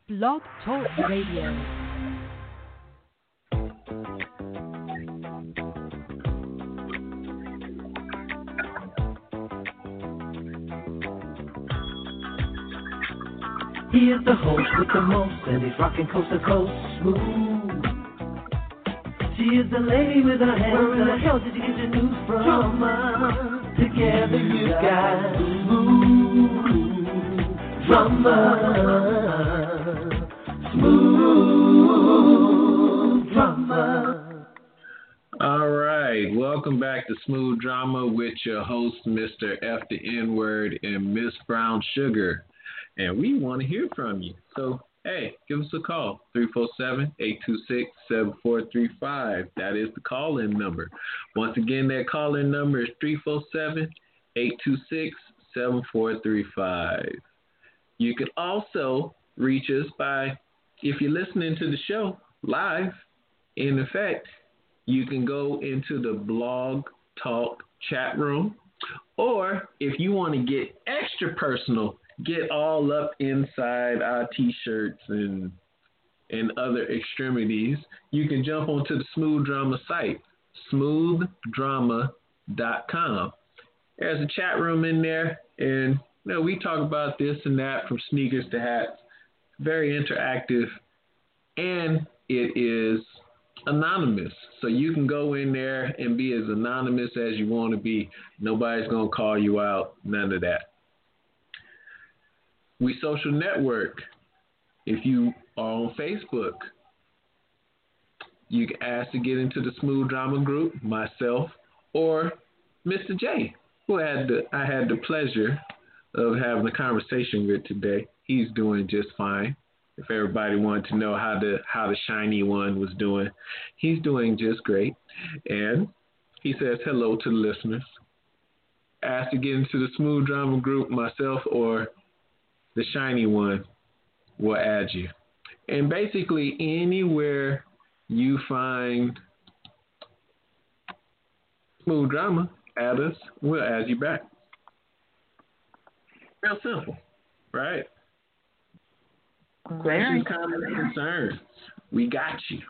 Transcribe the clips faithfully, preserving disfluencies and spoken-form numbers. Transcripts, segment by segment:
Blog Talk Radio. He is the host with the most, and he's rocking coast to coast, smooth. She is the lady with her hands. Where in the hell did you get your news from? Drama. Together you got smooth drama. Smooth drama. All right, welcome back to Smooth Drama with your host, Mister F the N-Word and Miss Brown Sugar. And we want to hear from you. So, hey, give us a call, three four seven, eight two six, seven four three five. That is the call-in number. Once again, that call-in number is three four seven, eight two six, seven four three five. You can also reach us by, if you're listening to the show live, in effect, you can go into the Blog Talk chat room. Or if you want to get extra personal, get all up inside our T-shirts and and other extremities, you can jump onto the Smooth Drama site, smooth drama dot com. There's a chat room in there, and you know, we talk about this and that, from sneakers to hats. Very interactive, and it is anonymous. So you can go in there and be as anonymous as you want to be. Nobody's going to call you out, none of that. We social network. If you are on Facebook, you can ask to get into the Smooth Drama group, myself, or Mister J, who had the, I had the pleasure of having a conversation with today. He's doing just fine. If everybody wanted to know how the how the shiny one was doing, he's doing just great. And he says hello to the listeners. Ask to get into the Smooth Drama group, myself, or the shiny one will add you. And basically anywhere you find Smooth Drama, add us, we'll add you back. Real simple, right? Questions, comments, concerns, we got you.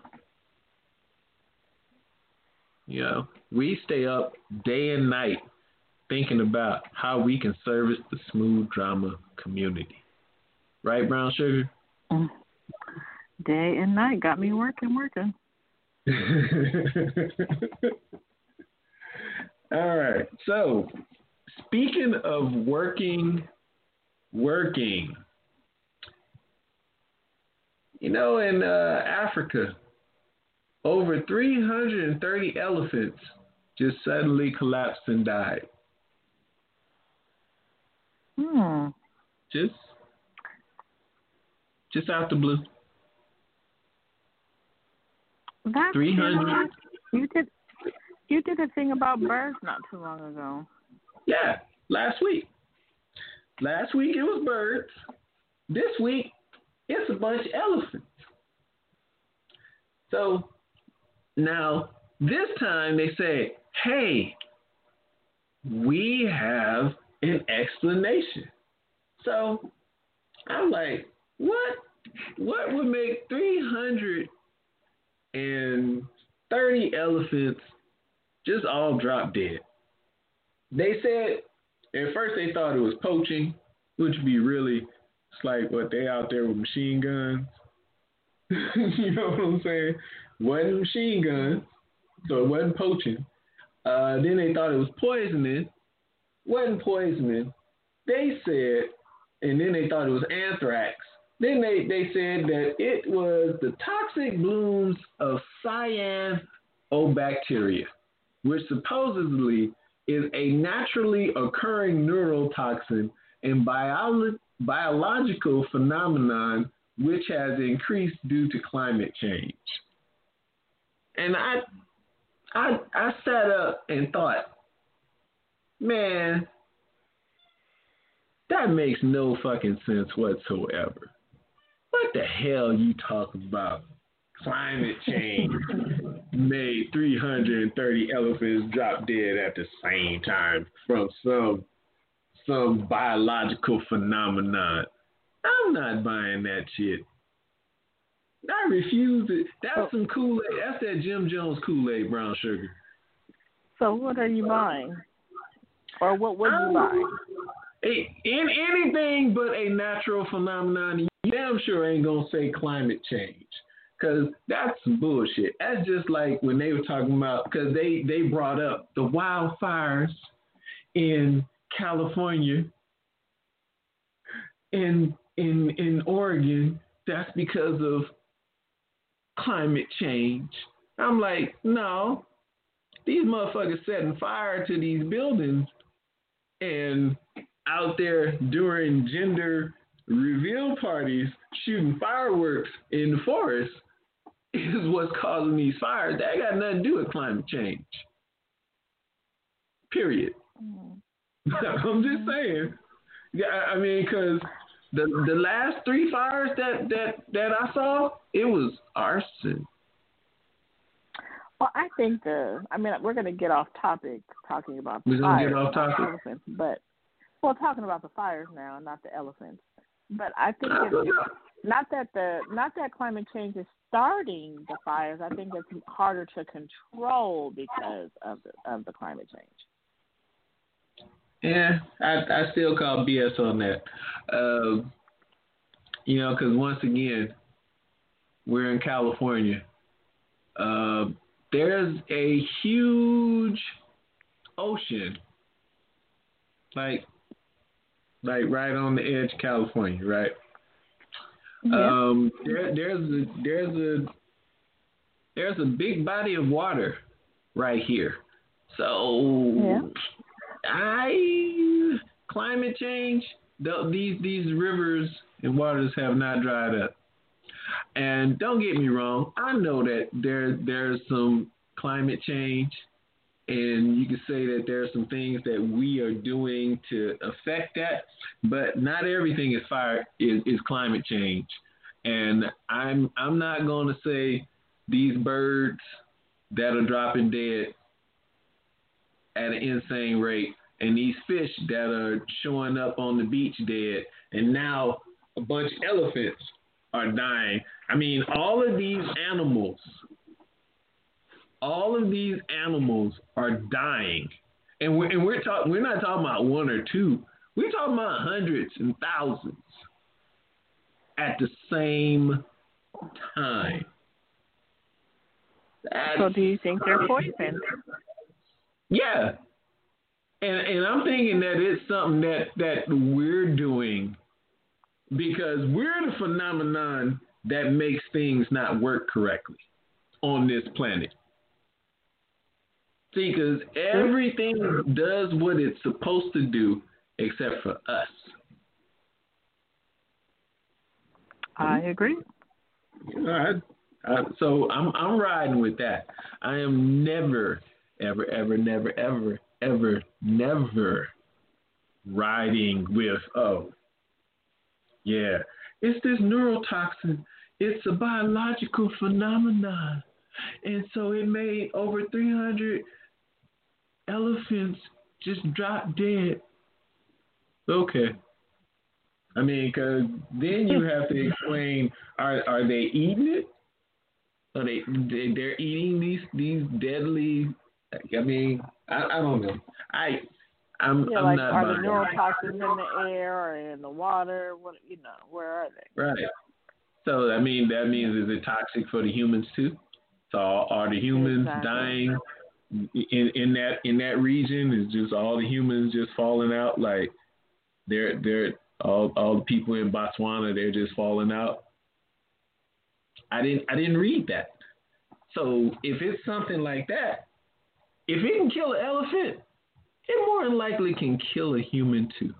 You know, we stay up day and night thinking about how we can service the Smooth Drama community. Right, Brown Sugar? Day and night. Got me working, working. All right. So, speaking of working, working, you know, in uh, Africa, over three hundred thirty elephants just suddenly collapsed and died. Hmm. Just, just out the blue. That's three hundred. You did, you did a thing about birds not too long ago. Yeah, last week. Last week it was birds. This week it's a bunch of elephants. So now this time they say, hey, we have an explanation. So I'm like, what? What would make three hundred thirty elephants just all drop dead? They said, at first they thought it was poaching, which would be really, it's like what, they out there with machine guns. You know what I'm saying? Wasn't machine guns, so it wasn't poaching. Uh, then they thought it was poisoning. Wasn't poisoning. They said, and then they thought it was anthrax. Then they, they said that it was the toxic blooms of cyanobacteria, which supposedly is a naturally occurring neurotoxin and bio- biological phenomenon which has increased due to climate change. And I, I, I sat up and thought, man, that makes no fucking sense whatsoever. What the hell you talking about? Climate change made three hundred thirty elephants drop dead at the same time from some some biological phenomenon. I'm not buying that shit. I refuse it. That's some Kool-Aid. That's that Jim Jones Kool-Aid, brown sugar. So what are you buying? Or what would you buy? A, in anything but a natural phenomenon, you damn sure ain't going to say climate change. Because that's bullshit. That's just like when they were talking about, because they, they brought up the wildfires in California, in in in Oregon. That's because of climate change. I'm like, no, these motherfuckers setting fire to these buildings and out there during gender reveal parties shooting fireworks in the forest is what's causing these fires. That got nothing to do with climate change. Period. Mm-hmm. I'm just saying. Yeah, I mean, because the the last three fires that, that, that I saw, it was arson. Well, I think the, I mean, we're going to get off topic talking about the we're fires, get off topic. Elephants, but, well, talking about the fires now, not the elephants. But I think it's not that the, not that climate change is starting the fires. I think it's harder to control because of the, of the climate change. Yeah, I, I still call B S on that. Uh, you know, because once again, we're in California. Uh, there's a huge ocean, like, like right on the edge of California, right? Yeah. Um, there, there's a there's a there's a big body of water right here. So. Yeah. I climate change. The, these these rivers and waters have not dried up, and don't get me wrong. I know that there there's some climate change, and you can say that there are some things that we are doing to affect that, but not everything is fire is, is climate change. And I'm I'm not going to say these birds that are dropping dead at an insane rate, and these fish that are showing up on the beach dead, and now a bunch of elephants are dying. I mean, all of these animals, all of these animals are dying, and we're and we're talking. We're not talking about one or two. We're talking about hundreds and thousands at the same time. That's, so, do you think they're poisoned? Yeah. And and I'm thinking that it's something that, that we're doing because we're the phenomenon that makes things not work correctly on this planet. See, because everything does what it's supposed to do except for us. I agree. All right. Uh, so I'm I'm riding with that. I am never, ever, ever, never, ever, ever, never riding with, oh, yeah, it's this neurotoxin. It's a biological phenomenon. And so it made over three hundred elephants just drop dead. Okay. I mean, because then you have to explain, are are they eating it? Are they, they're eating these these deadly, I mean, I, I don't know. I, I'm, yeah, I'm like, not are buying the neurotoxins in the air or in the water? What, you know, where are they? Right. So, I mean, that means, is it toxic for the humans too? So are the humans exactly. dying in, in that in that region? Is just all the humans just falling out? Like they're they're all all the people in Botswana, they're just falling out. I didn't I didn't read that. So if it's something like that, if it can kill an elephant, it more than likely can kill a human too.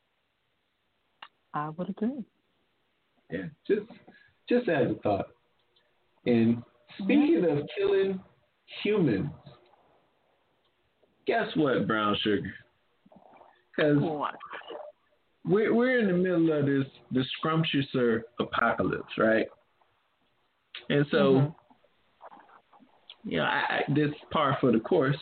I would agree. Yeah, just just as a thought. And speaking of killing humans, guess what, Brown Sugar? Because we're we're in the middle of this the scrumptiouser apocalypse, right? And so, mm-hmm. you know, I, I, this par for the course.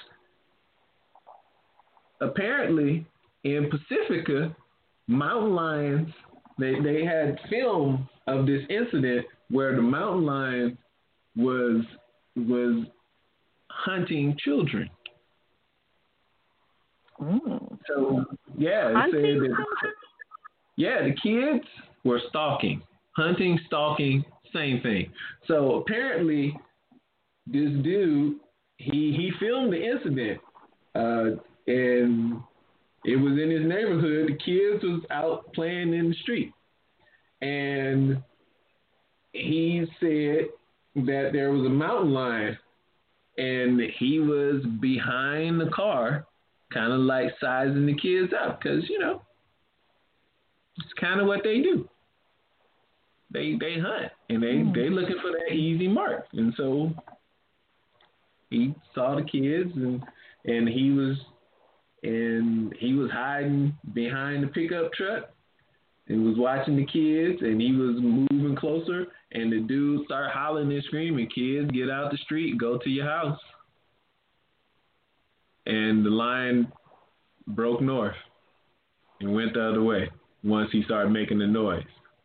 Apparently, in Pacifica, mountain lions, they they had film of this incident where the mountain lion was was hunting children. Mm. So yeah, it said Hunting? that, yeah, the kids were stalking, hunting, stalking, same thing. So apparently, this dude he he filmed the incident, uh, and it was in his neighborhood. The kids was out playing in the street, and he said that there was a mountain lion, and he was behind the car, kind of like sizing the kids up, because you know it's kind of what they do. They they hunt, and they Mm. they looking for that easy mark, and so he saw the kids, and and he was and he was hiding behind the pickup truck and was watching the kids, and he was moving closer, and the dude started hollering and screaming, "Kids, get out the street, go to your house." And the lion broke north and went the other way once he started making the noise.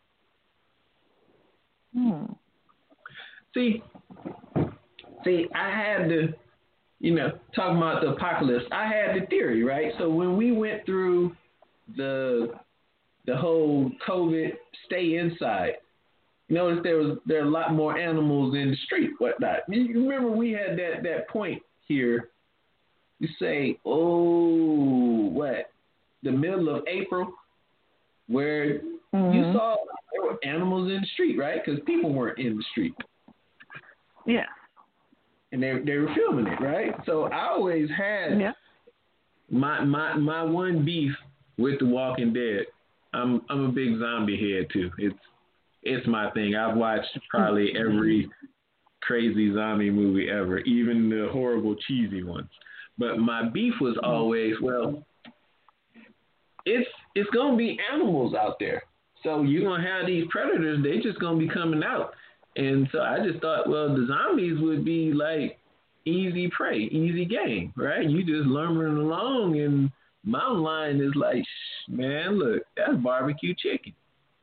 Hmm. See, see, I had to, you know, talking about the apocalypse, I had the theory, right? So when we went through the the whole COVID stay inside, you notice there was there are a lot more animals in the street, whatnot. You remember we had that, that point here. You say, oh, what? The middle of April, where Mm-hmm. you saw there were animals in the street, right? Because people weren't in the street. Yeah. And they they were filming it, right? So I always had Yeah. my my my one beef with The Walking Dead. I'm I'm a big zombie head too. It's it's my thing. I've watched probably every crazy zombie movie ever, even the horrible cheesy ones. But my beef was always, well, it's it's gonna be animals out there. So you're gonna have these predators, they just gonna be coming out. And so I just thought, well, the zombies would be like easy prey, easy game, right? You just lumbering along, and mountain lion is like, shh, man, look, that's barbecue chicken.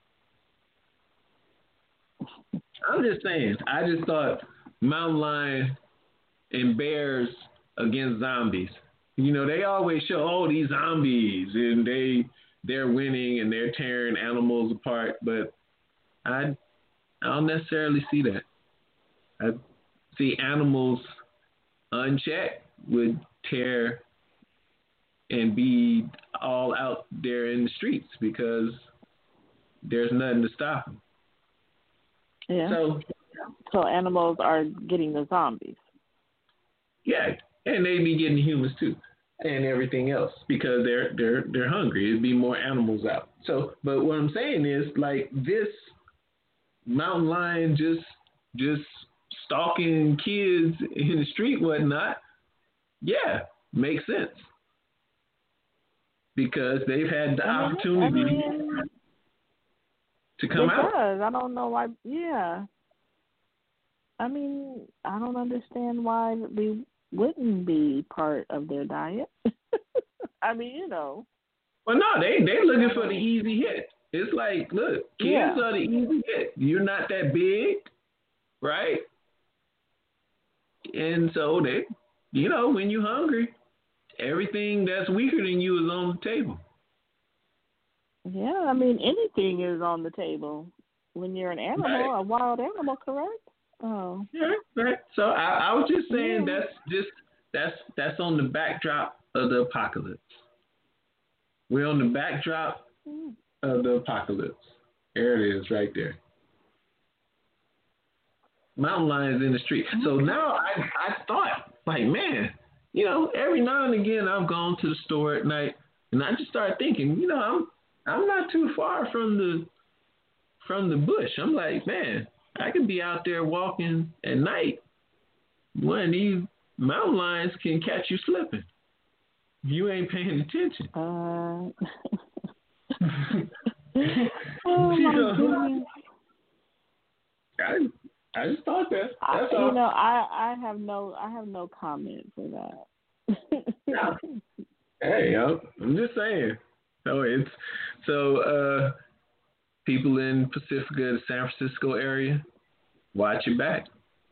I'm just saying, I just thought mountain lion and bears against zombies. You know, they always show, oh, these zombies, and they they're winning and they're tearing animals apart, but I I don't necessarily see that. I see animals unchecked would tear and be all out there in the streets because there's nothing to stop them. Yeah. So, So animals are getting the zombies. yeah, and they'd be getting humans too, and everything else because they're they're they're hungry. It'd be more animals out. So, but what I'm saying is, like, this mountain lion just just stalking kids in the street, whatnot. Yeah, makes sense because they've had the I mean, opportunity I mean, to come it out. does. I don't know why. Yeah. I mean, I don't understand why we wouldn't be part of their diet. I mean, you know. Well, no, they they looking for the easy hit. It's like, look, kids Yeah. are the easy hit. You're not that big, right? And so they, you know, when you're hungry, everything that's weaker than you is on the table. Yeah, I mean, anything is on the table when you're an animal, Right. a wild animal, correct? Oh. Yeah, right. So I, I was just saying Yeah. that's just that's that's on the backdrop of the apocalypse. We're on the backdrop Mm. of the apocalypse. There it is, right there. Mountain lions in the street. So now I I thought, like, man, you know, every now and again I've gone to the store at night, and I just started thinking, you know, I'm I'm not too far from the from the bush. I'm like, man, I could be out there walking at night. One of these mountain lions can catch you slipping. You ain't paying attention. Uh. oh You my know, goodness! I I just thought that. I, That's you all. know, I I have no I have no comment for that. Yeah. Hey, I'm, I'm just saying. So it's so uh, people in Pacifica, the San Francisco area, watch your back.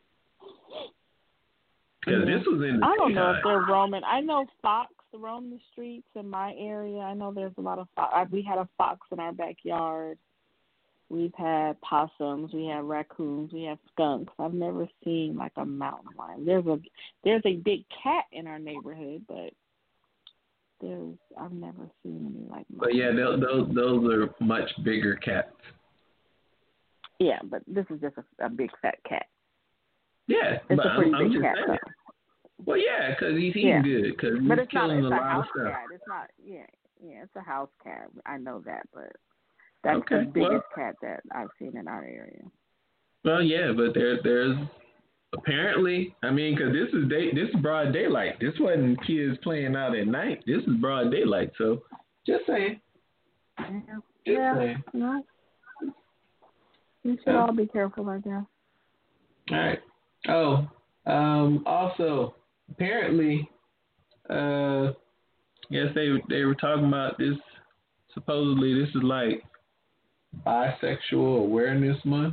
Because Yeah. this was in the I don't know if daytime. they're roaming. I know fox roam the streets in my area. I know there's a lot of fox. We had a fox in our backyard. We've had possums. We have raccoons. We have skunks. I've never seen like a mountain lion. There's a there's a big cat in our neighborhood, but there's I've never seen any like. But yeah, those those, those are much bigger cats. Yeah, but this is just a, a big fat cat. Yeah, It's but a pretty I'm, I'm big just cat, saying. though. Well, yeah, because he's eating Yeah. good. Because he's But it's not. killing It's a a lot house of stuff. cat. It's not. Yeah, yeah. It's a house cat. I know that, but that's Okay, the biggest well- cat that I've seen in our area. Well, yeah, but there, there's apparently. I mean, because this is day, this is broad daylight. This wasn't kids playing out at night. This is broad daylight. So, just saying. Yeah. Just yeah. saying. No. You should all be careful, I guess. All right. Oh, um, also, apparently, uh, yes, they they were talking about this. Supposedly, this is like Bisexual Awareness Month.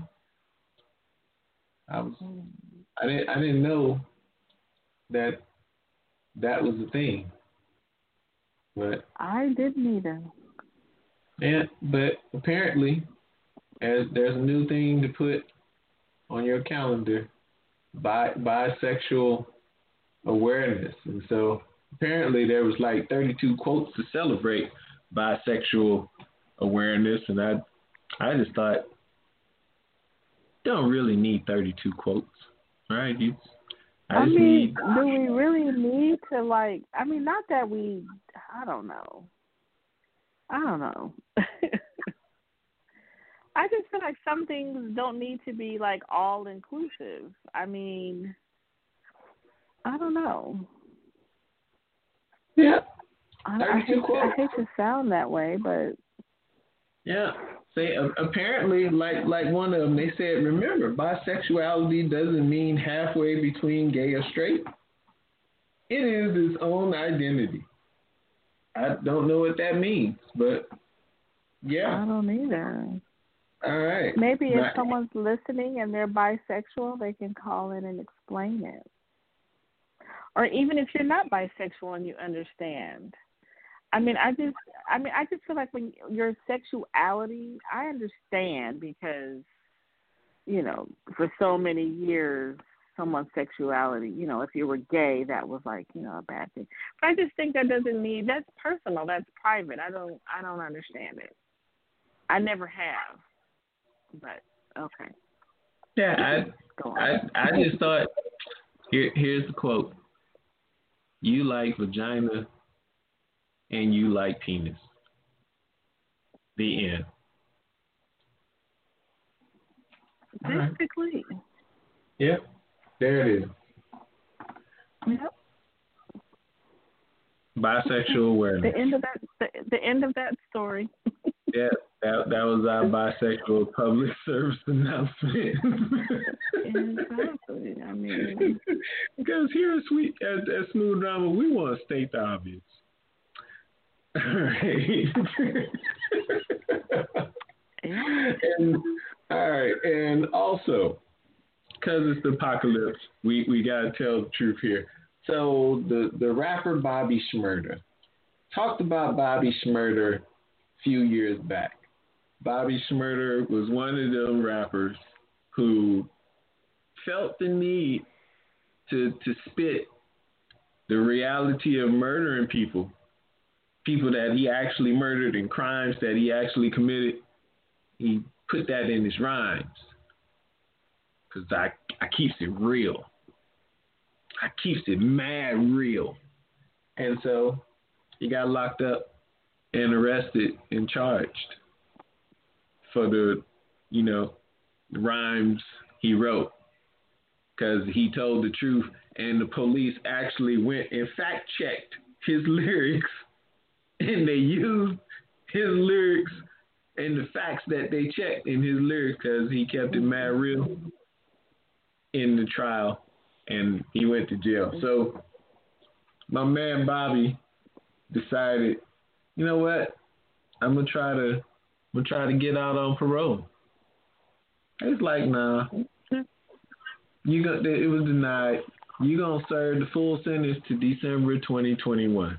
I was, I didn't, I didn't know that that was a thing. But I didn't either. yeah, but apparently, as there's a new thing to put on your calendar, bi bisexual awareness, and so apparently there was like thirty-two quotes to celebrate bisexual awareness, and I, I just thought, don't really need thirty-two quotes, right? You, I, I just mean, need. do we really need to like? I mean, not that we. I don't know. I don't know. I just feel like some things don't need to be like all inclusive. I mean, I don't know. Yeah. I, I, hate, to, I hate to sound that way, but yeah. They uh, apparently, like like one of them, they said, remember, bisexuality doesn't mean halfway between gay or straight. It is its own identity. I don't know what that means, but yeah. I don't either. All right. Maybe if Not, someone's listening and they're bisexual, they can call in and explain it. Or even if you're not bisexual and you understand. I mean, I just, I mean, I just feel like when your sexuality, I understand because, you know, for so many years, someone's sexuality, you know, if you were gay, that was like, you know, a bad thing. But I just think that doesn't need, that's personal, that's private. I don't, I don't understand it. I never have, but okay. yeah, I, I, I just thought, here, here's the quote. You like vagina and you like penis. The end. Basically. Right. Yep. There it is. Yep. Bisexual awareness. The end of that. The, the end of that story. Yeah, that that was our bisexual public service announcement. Exactly. I mean, because here at Sweet at, at Smooth Drama, we want to state the obvious. All right. yeah. And all right, and also, because it's the apocalypse, we we gotta tell the truth here. So the the rapper Bobby Shmurda talked about Bobby Shmurda a few years back. Bobby Shmurda was one of them rappers who felt the need to to spit the reality of murdering people, people that he actually murdered and crimes that he actually committed. He put that in his rhymes because I I keeps it real. I keeps it mad real, and so he got locked up and arrested and charged for the, you know, the rhymes he wrote because he told the truth, and the police actually went and fact checked his lyrics, and they used his lyrics and the facts that they checked in his lyrics because he kept it mad real in the trial, and he went to jail. So my man Bobby decided, you know what? I'm gonna try to, I'm gonna try to get out on parole. It's like, nah, You go. It was denied. You gonna serve the full sentence to December twenty twenty-one.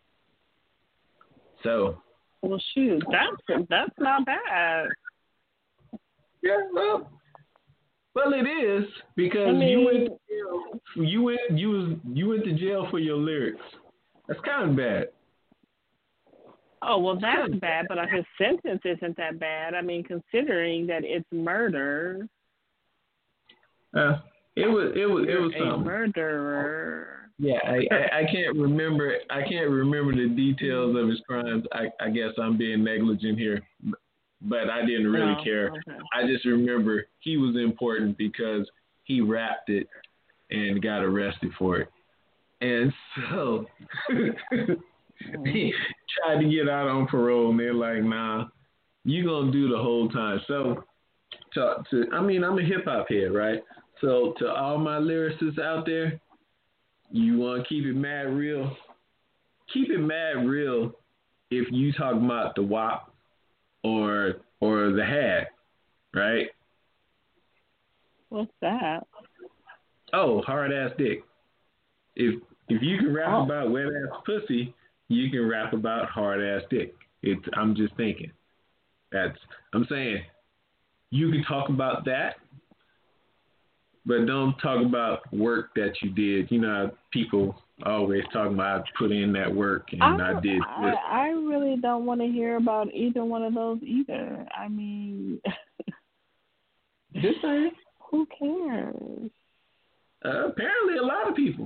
So. Well, shoot, that's that's not bad. Yeah, well, well, it is because I mean, you went to jail. You went. You was. You went to jail for your lyrics. That's kind of bad. Oh, well, that's bad, but his sentence isn't that bad. I mean, considering that it's murder. Uh, it was. It was. It was a something. murderer. Yeah, I, I, I can't remember. I can't remember the details of his crimes. I, I guess I'm being negligent here, but I didn't really No, care. okay. I just remember he was important because he rapped it and got arrested for it, and so. He tried to get out on parole, and they're like, "Nah, you gonna do the whole time." So, to, to I mean, I'm a hip hop head, right? So, to all my lyricists out there, you want to keep it mad real? Keep it mad real if you talk about the W A P or or the H A D, right? What's that? Oh, hard ass dick. If if you can rap Oh. about wet ass pussy, you can rap about hard ass dick. It's I'm just thinking. That's I'm saying you can talk about that, but don't talk about work that you did. You know how people always talking about I put in that work and I, I, did I, this. I really don't want to hear about either one of those either. I mean, This thing. who cares? Uh, apparently, a lot of people.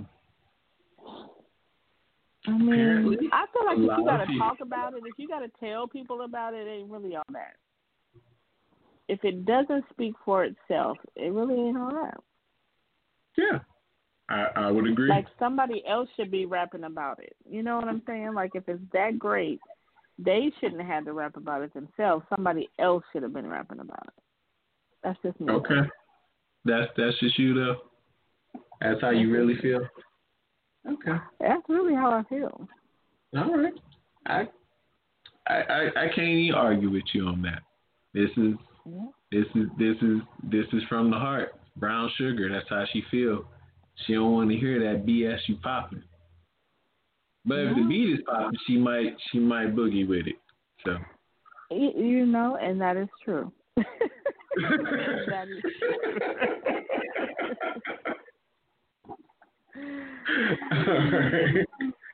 I mean, Apparently, I feel like a if lot you of got to people. talk about it, if you got to tell people about it, it ain't really all that. If it doesn't speak for itself, it really ain't all that. Yeah, I, I would agree. Like somebody else should be rapping about it. You know what I'm saying? Like if it's that great, they shouldn't have had to rap about it themselves. Somebody else should have been rapping about it. That's just me. Okay, that's that's just you though. That's how you really feel. Okay. That's really how I feel. All right. I I I, I can't even argue with you on that. This is Yeah. this is this is this is from the heart. Brown Sugar. That's how she feel. She don't want to hear that B S you popping. But if the Yeah. beat is popping, she might she might boogie with it. So. You, you know, and that is true. That is All right.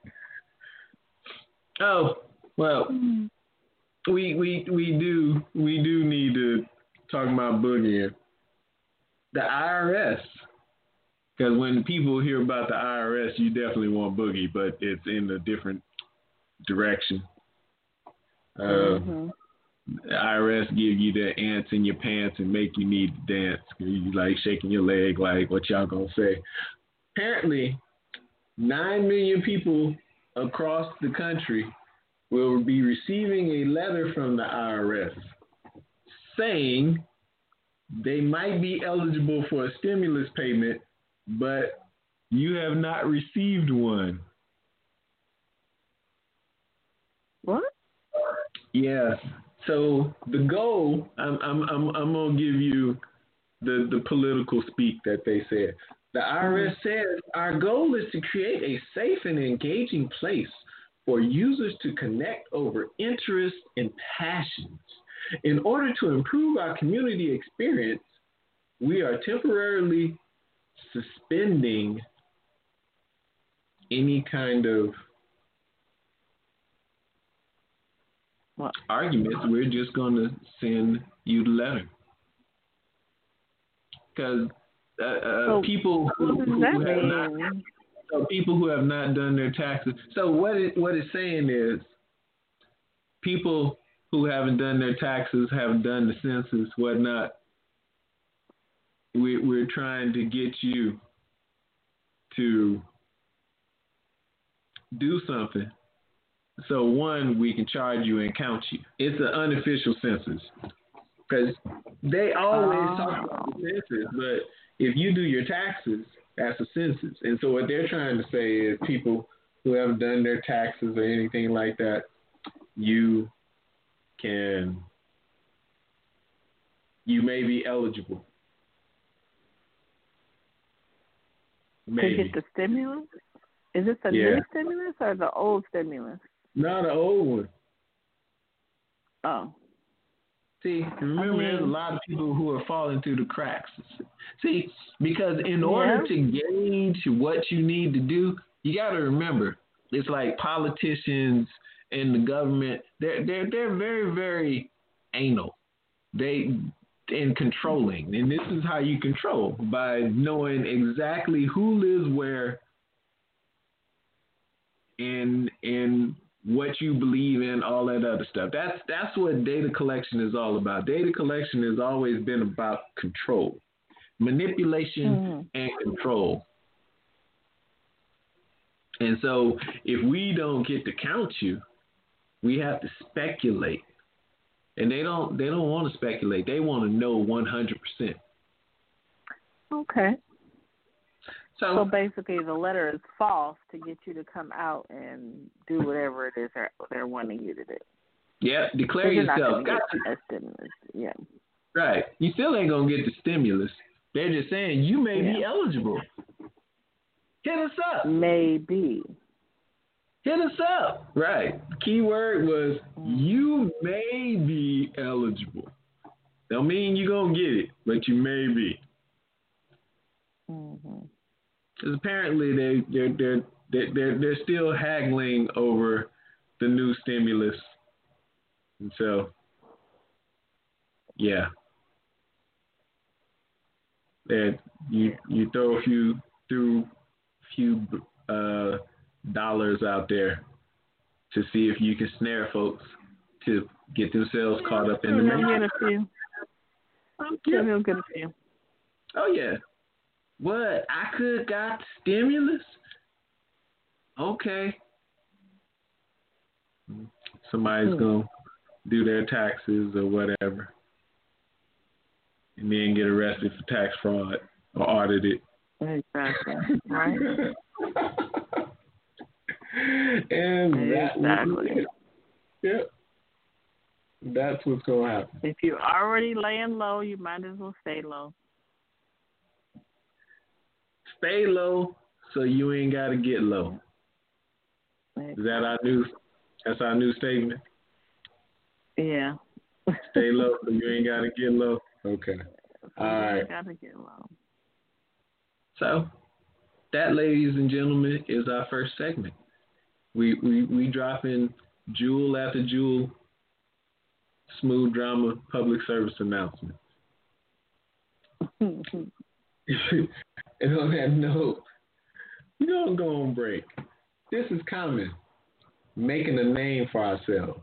Oh well, true. we we we do we do need to talk about boogieing. The I R S, because when people hear about the I R S, you definitely want boogie, but it's in a different direction. Uh, Mm-hmm. The I R S give you the ants in your pants and make you need to dance. You like shaking your leg, like what y'all gonna say? Apparently, nine million people across the country will be receiving a letter from the I R S saying they might be eligible for a stimulus payment, but you have not received one. What? Yeah. So the goal, I'm I'm I'm I'm gonna give you the the political speak that they said. The I R S says our goal is to create a safe and engaging place for users to connect over interests and passions. In order to improve our community experience, we are temporarily suspending any kind of What? arguments. We're just going to send you the letter. Because uh, uh, So, people who, What does who that have not, mean? so people who have not done their taxes. So what it what it's saying is, people who haven't done their taxes, haven't done the census, whatnot. We we're trying to get you to do something. So one, we can charge you and count you. It's an unofficial census because they always Oh. talk about the census, but if you do your taxes, that's a census. And so what they're trying to say is people who haven't done their taxes or anything like that, you can, you may be eligible. Maybe. To get the stimulus? Is it the Yeah. new stimulus or the old stimulus? No, the old one. Oh. See, remember, I mean, there's a lot of people who are falling through the cracks. See, because in order yeah. to gauge what you need to do, you got to remember, it's like politicians and the government. They're they're they're very very anal. They and controlling, and this is how you control by knowing exactly who lives where, and and what you believe in, all that other stuff. That's that's what data collection is all about. Data collection has always been about control, manipulation, Mm-hmm. and control. And so if we don't get to count you, we have to speculate. And they don't they don't want to speculate. They want to know one hundred percent. Okay. So, So basically, the letter is false to get you to come out and do whatever it is they're, they're wanting you to do. yeah, declare You're not yourself. going to get a stimulus. Yeah. Right. You still ain't going to get the stimulus. They're just saying you may Yeah. be eligible. Hit us up. Maybe. Hit us up. Right. Key word was you may be eligible. Don't mean you're going to get it, but you may be. Mm-hmm. Because apparently they, they're, they're, they're, they're, they're still haggling over the new stimulus. And so, yeah. That you you throw a few through few uh, dollars out there to see if you can snare folks to get themselves Yeah, caught up in I'm the sure he'll matrix. get a few. I'm sure he'll get a few. Oh yeah. What? I could got stimulus? Okay. Somebody's Hmm. gonna do their taxes or whatever, and then get arrested for tax fraud or audited. Exactly. Right? And that Exactly. Yep. That's what's gonna happen. If you're already laying low, you might as well stay low. Stay low so you ain't gotta get low. Is that our new that's our new statement? Yeah. Stay low so you ain't gotta get low. Okay. So All you right. ain't gotta get low. So that, ladies and gentlemen, is our first segment. We we we dropping jewel after jewel, smooth drama, public service announcements. And on that note, we're gonna go on break. This is Common, making a name for ourselves.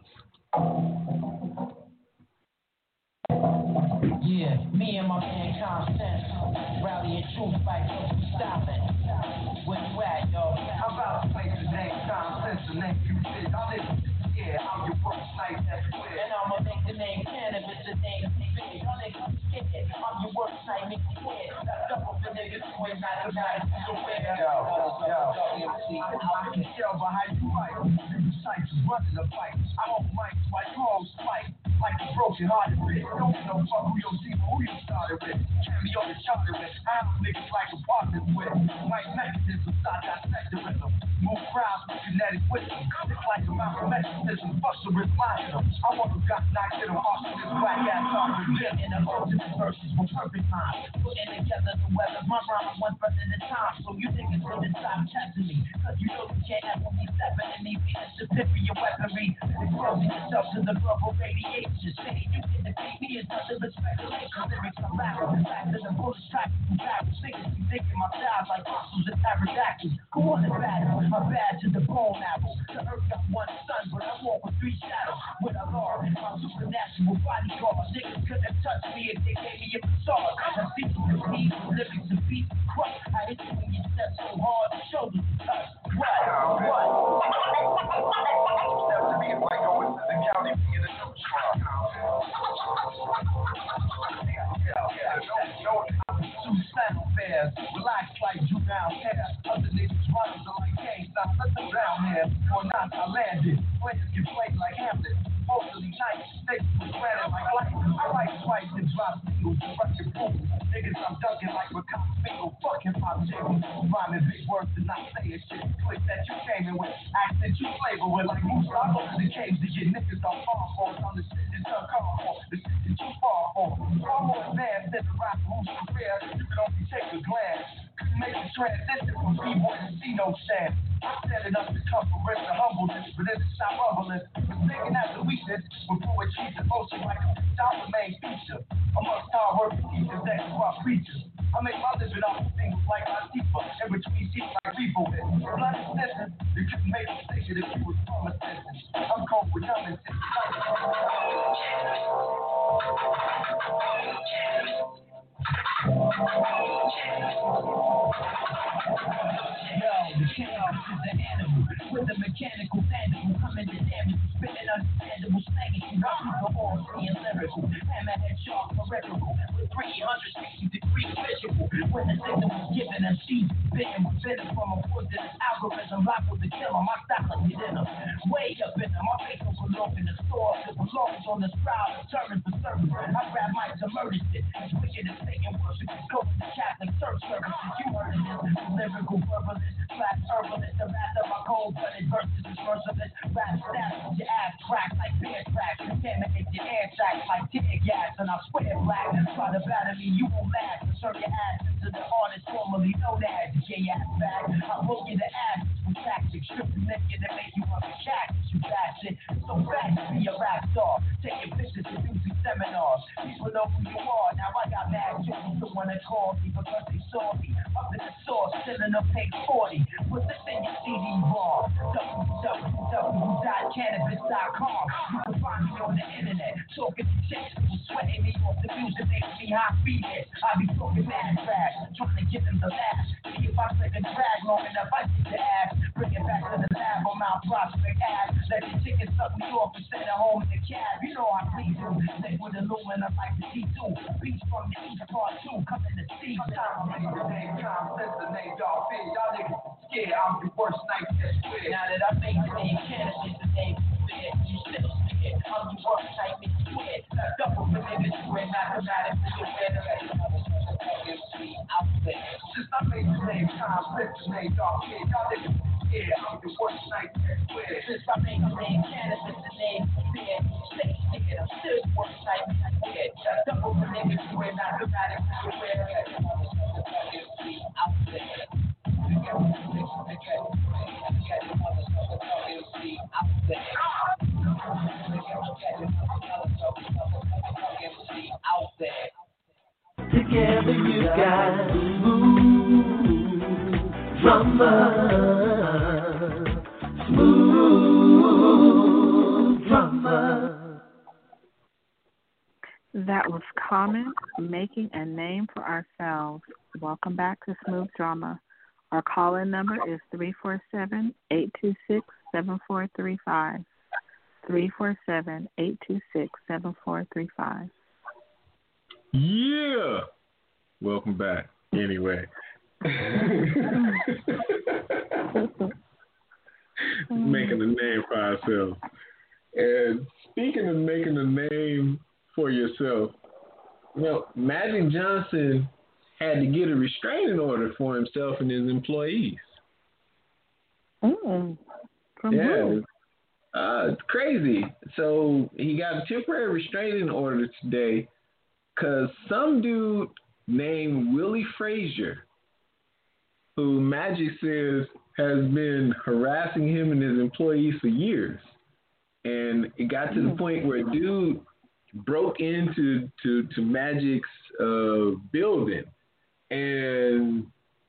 Yeah, me and my man Constant, rallying truth fight, don't be stopping. Where you at, yo? I'm about to place the name, common sense, the name you fit. Y'all niggas, yeah, I'm your worst night, that's clear. And I'ma make the name cannabis, the name big. Y'all niggas scared, I'm your worst night, make you scared. That's up with the niggas who ain't not tonight, so where? Yo, yo, M C, I can tell by how you fight. You sight is running the fight. I hold mics while you hold spike. Like a broken hearted bitch. Don't give no fuck who your team or who you started with. Can't be on the charter with. I have niggas like a partner with. Mic mechanism, start dissectorism. Move crowds with kinetic wisdom. It's like a Malcolm X system. Fuck the reminding them. I want to got knocked in them off this black ass talking. Yeah, in the ultimate verses with perfect time. Putting together the weather, my rhyme one breath at a time. So you niggas need to stop testing me. Cause you know you can't have me stepping in me being superior weaponry. Exposing yourself to the global radiation. Saying you can defeat me is nothing but speculation. Lyrics are laughing. Back to the bullets track through backwards. Niggas be thinking my style's like fossils and pterodactyls. Who on the battle? I'm bad to the bone apple. The earth got one sun, but I walk with three shadows. With a law, my supernatural bodyguard. Niggas couldn't touch me if they gave me a facade. I'm speaking to peace, lyrics and beats and crush. I hit you when you step so hard, the shoulders touch. What? What? Step to me if I go into the county, be in the news trial. Two sound fairs, relax like juvenile hair. Other niggas running so like hey, stop, let them down here. Or not, I landed. Players get played like Hamlet. Mostly nice, stakes was granted like life. I like twice and drop singles, fucking fools. Niggas niggas, I'm ducking like a cop single. Fucking pop jiggle. Rhyming big words and not saying shit. Click that you came in with. Accent you flavor with like moose. I go to the caves to get niggas I'm far for. On the shit that you're called for. The shit that you fall for. Far more advanced than the rapper who's career. You can only take a glance. Couldn't make the transition from B-boy to C-No chance. I set it up to come from rest to humbleness, but it's a shop bubbling. Mistaken as a weakness, with poetry's emotion like a dollar main feature. Amongst hard working teachers, that's why preachers. I make my living off of things like my teeper, in between sheets like people with. Blood is sentence, you couldn't make a mistake if you was from a sentence. I'm cold with numbers. Yo, the chaos is an animal with a mechanical vandal coming to damage, spitting understandable snagging. You rock the all seeing lyrical, hammerhead sharp peripheral with three hundred sixty degree visual. When the signal was given, and she's bitten with venom from a poisonous algorithm, liable to kill him. My style is in him, way up in him. My face don't belong in the store, it belongs on the sprout, determined for service. I grab mics and murder shit. It's wicked as Satan worship, go to the Catholic church services. You heard of this, lyrical verbalist, slash herbalist, the wrath of my cold-blooded verses is merciless. Rap stats with your ass cracked like bear tracks, contaminate your air tracks like tear gas, and I swear black. Try to batter me, you won't last. Insert your ass into the artist formerly known as the gay ass bag. I'll roll you the ass with tactics, strip you naked and make you want to cactus. You bastard, so fast to be a rap star. Taking pictures of music seminars. People know who you are. Now I got mad children who wanna call me because they saw me up in the source, filling up page forty. Put this in your C D bar. w w w dot cannabis dot com. You can find me on the internet, talking to chicks who sweating me off the music, makes me high feed it. I be talking mad fast, trying to get them the last. See if I take a drag long enough, I get the ass. Bring it back to the lab on Mount Prospect Ave. Let the chicken suck me off and send it home in the cab. You know I please do. Stick with aluminum like the T two. Beats from the East Part two, coming to see. Time to the name, time since the name dog fit. Y'all niggas scared, I'm the worst nightmare square. Now that I make the name cannabis, the name fit. You still scared, I'm the worst nightmare square. Double for niggas square, mathematics, you wear the rest of the out there. Since I made the name time since the name dog fit. Y'all niggas scared, I'm the worst nightmare square. Since I made the name cannabis, the name fit. Stay scared, I'm still the worst nightmare square. Double for niggas square, mathematics, you wear the rest of the out there. Together you got smooth drama, smooth drama. That was Common, Making a Name for Ourselves. Welcome back to Smooth Drama. Our call-in number is three four seven, eight two six, seven four three five. three four seven, eight two six, seven four three five. Yeah. Welcome back. Anyway. Making a name for ourselves. And speaking of making a name for yourself, you know, Magic Johnson had to get a restraining order for himself and his employees. Mm, from yeah. who? Uh, it's crazy. So he got a temporary restraining order today because some dude named Willie Frazier, who Magic says has been harassing him and his employees for years. And it got to the point where a dude broke into to, to Magic's uh, building and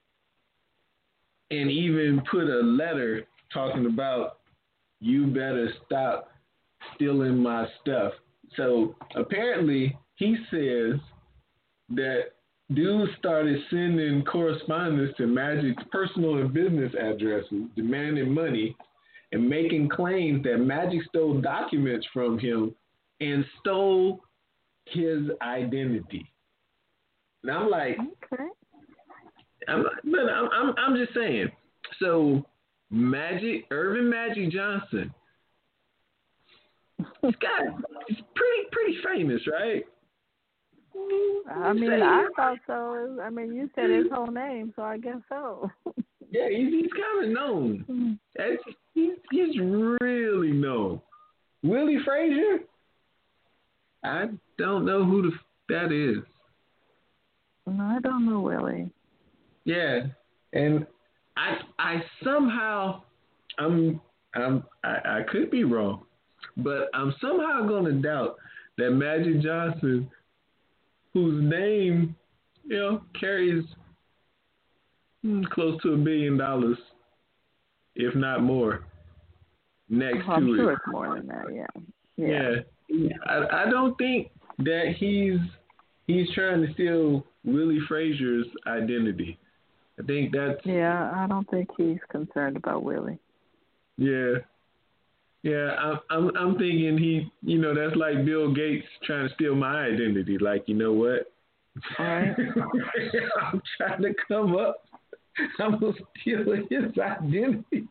and even put a letter talking about, you better stop stealing my stuff. So apparently he says that dudes started sending correspondence to Magic's personal and business addresses, demanding money and making claims that Magic stole documents from him and stole his identity. And I'm like, okay. I'm, but I'm, I'm, I'm just saying. So Magic, Irvin Magic Johnson, he's got, he's pretty, pretty famous, right? I mean, I thought so. I mean, you said his whole name, so I guess so. Yeah, he's, he's kind of known. That's, he's, he's really known. Willie Frazier? I don't know who the, that is. No, I don't know Willie. Yeah, and I I somehow I'm I'm I, I could be wrong, but I'm somehow going to doubt that Magic Johnson, whose name you know carries mm, close to a billion dollars, if not more, next oh, I'm to sure it. it's more than that. Yeah. Yeah, yeah. I I don't think that he's he's trying to steal Willie Frazier's identity. I think that's yeah. I don't think he's concerned about Willie. yeah, yeah. I'm I'm I'm thinking he, you know, that's like Bill Gates trying to steal my identity. Like, you know what? All right. I'm trying to come up. I'm gonna steal his identity.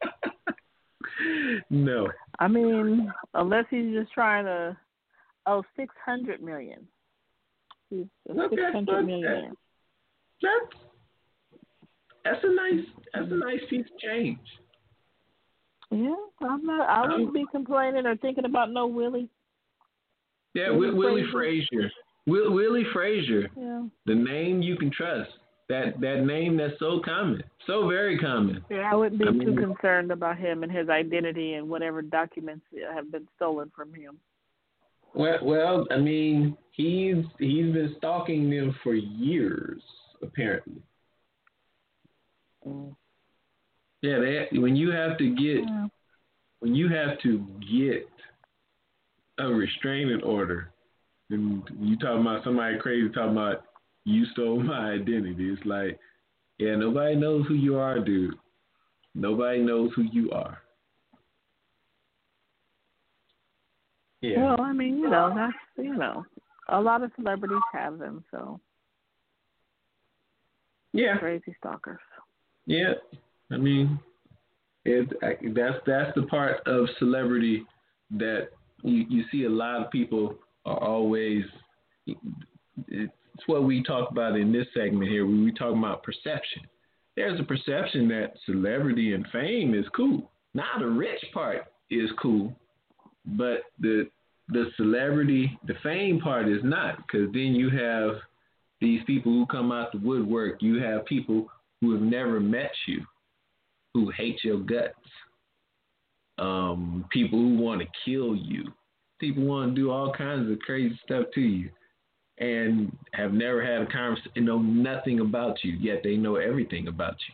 No. I mean, unless he's just trying to, oh, six hundred million. He's a Okay, six hundred okay. millionaire. That's that's a nice that's a nice piece of change. Yeah, I'm not. I wouldn't be complaining or thinking about no Willie. Yeah, Willie, Willie Frazier. Frazier. Will, Willie Frazier. Yeah. The name you can trust. That that name that's so common, so very common. Yeah, I wouldn't be I too mean, concerned about him and his identity and whatever documents have been stolen from him. Well, well, I mean, he's he's been stalking them for years, apparently. Mm. Yeah, they, when you have to get Yeah. when you have to get a restraining order, and you talking about somebody crazy talking about you stole my identity. It's like, yeah, nobody knows who you are, dude. Nobody knows who you are. Yeah. Well, I mean, you know, that's, you know, a lot of celebrities have them, so. Yeah. Crazy stalkers. Yeah. I mean, it, that's that's the part of celebrity that you, you see a lot of people are always. It's what we talk about in this segment here. We, we talk about perception. There's a perception that celebrity and fame is cool. Now the rich part is cool, but the the celebrity, the fame part is not, because then you have these people who come out the woodwork. You have people who have never met you, who hate your guts. Um, people who want to kill you. People want to do all kinds of crazy stuff to you, and have never had a conversation and know nothing about you, yet they know everything about you.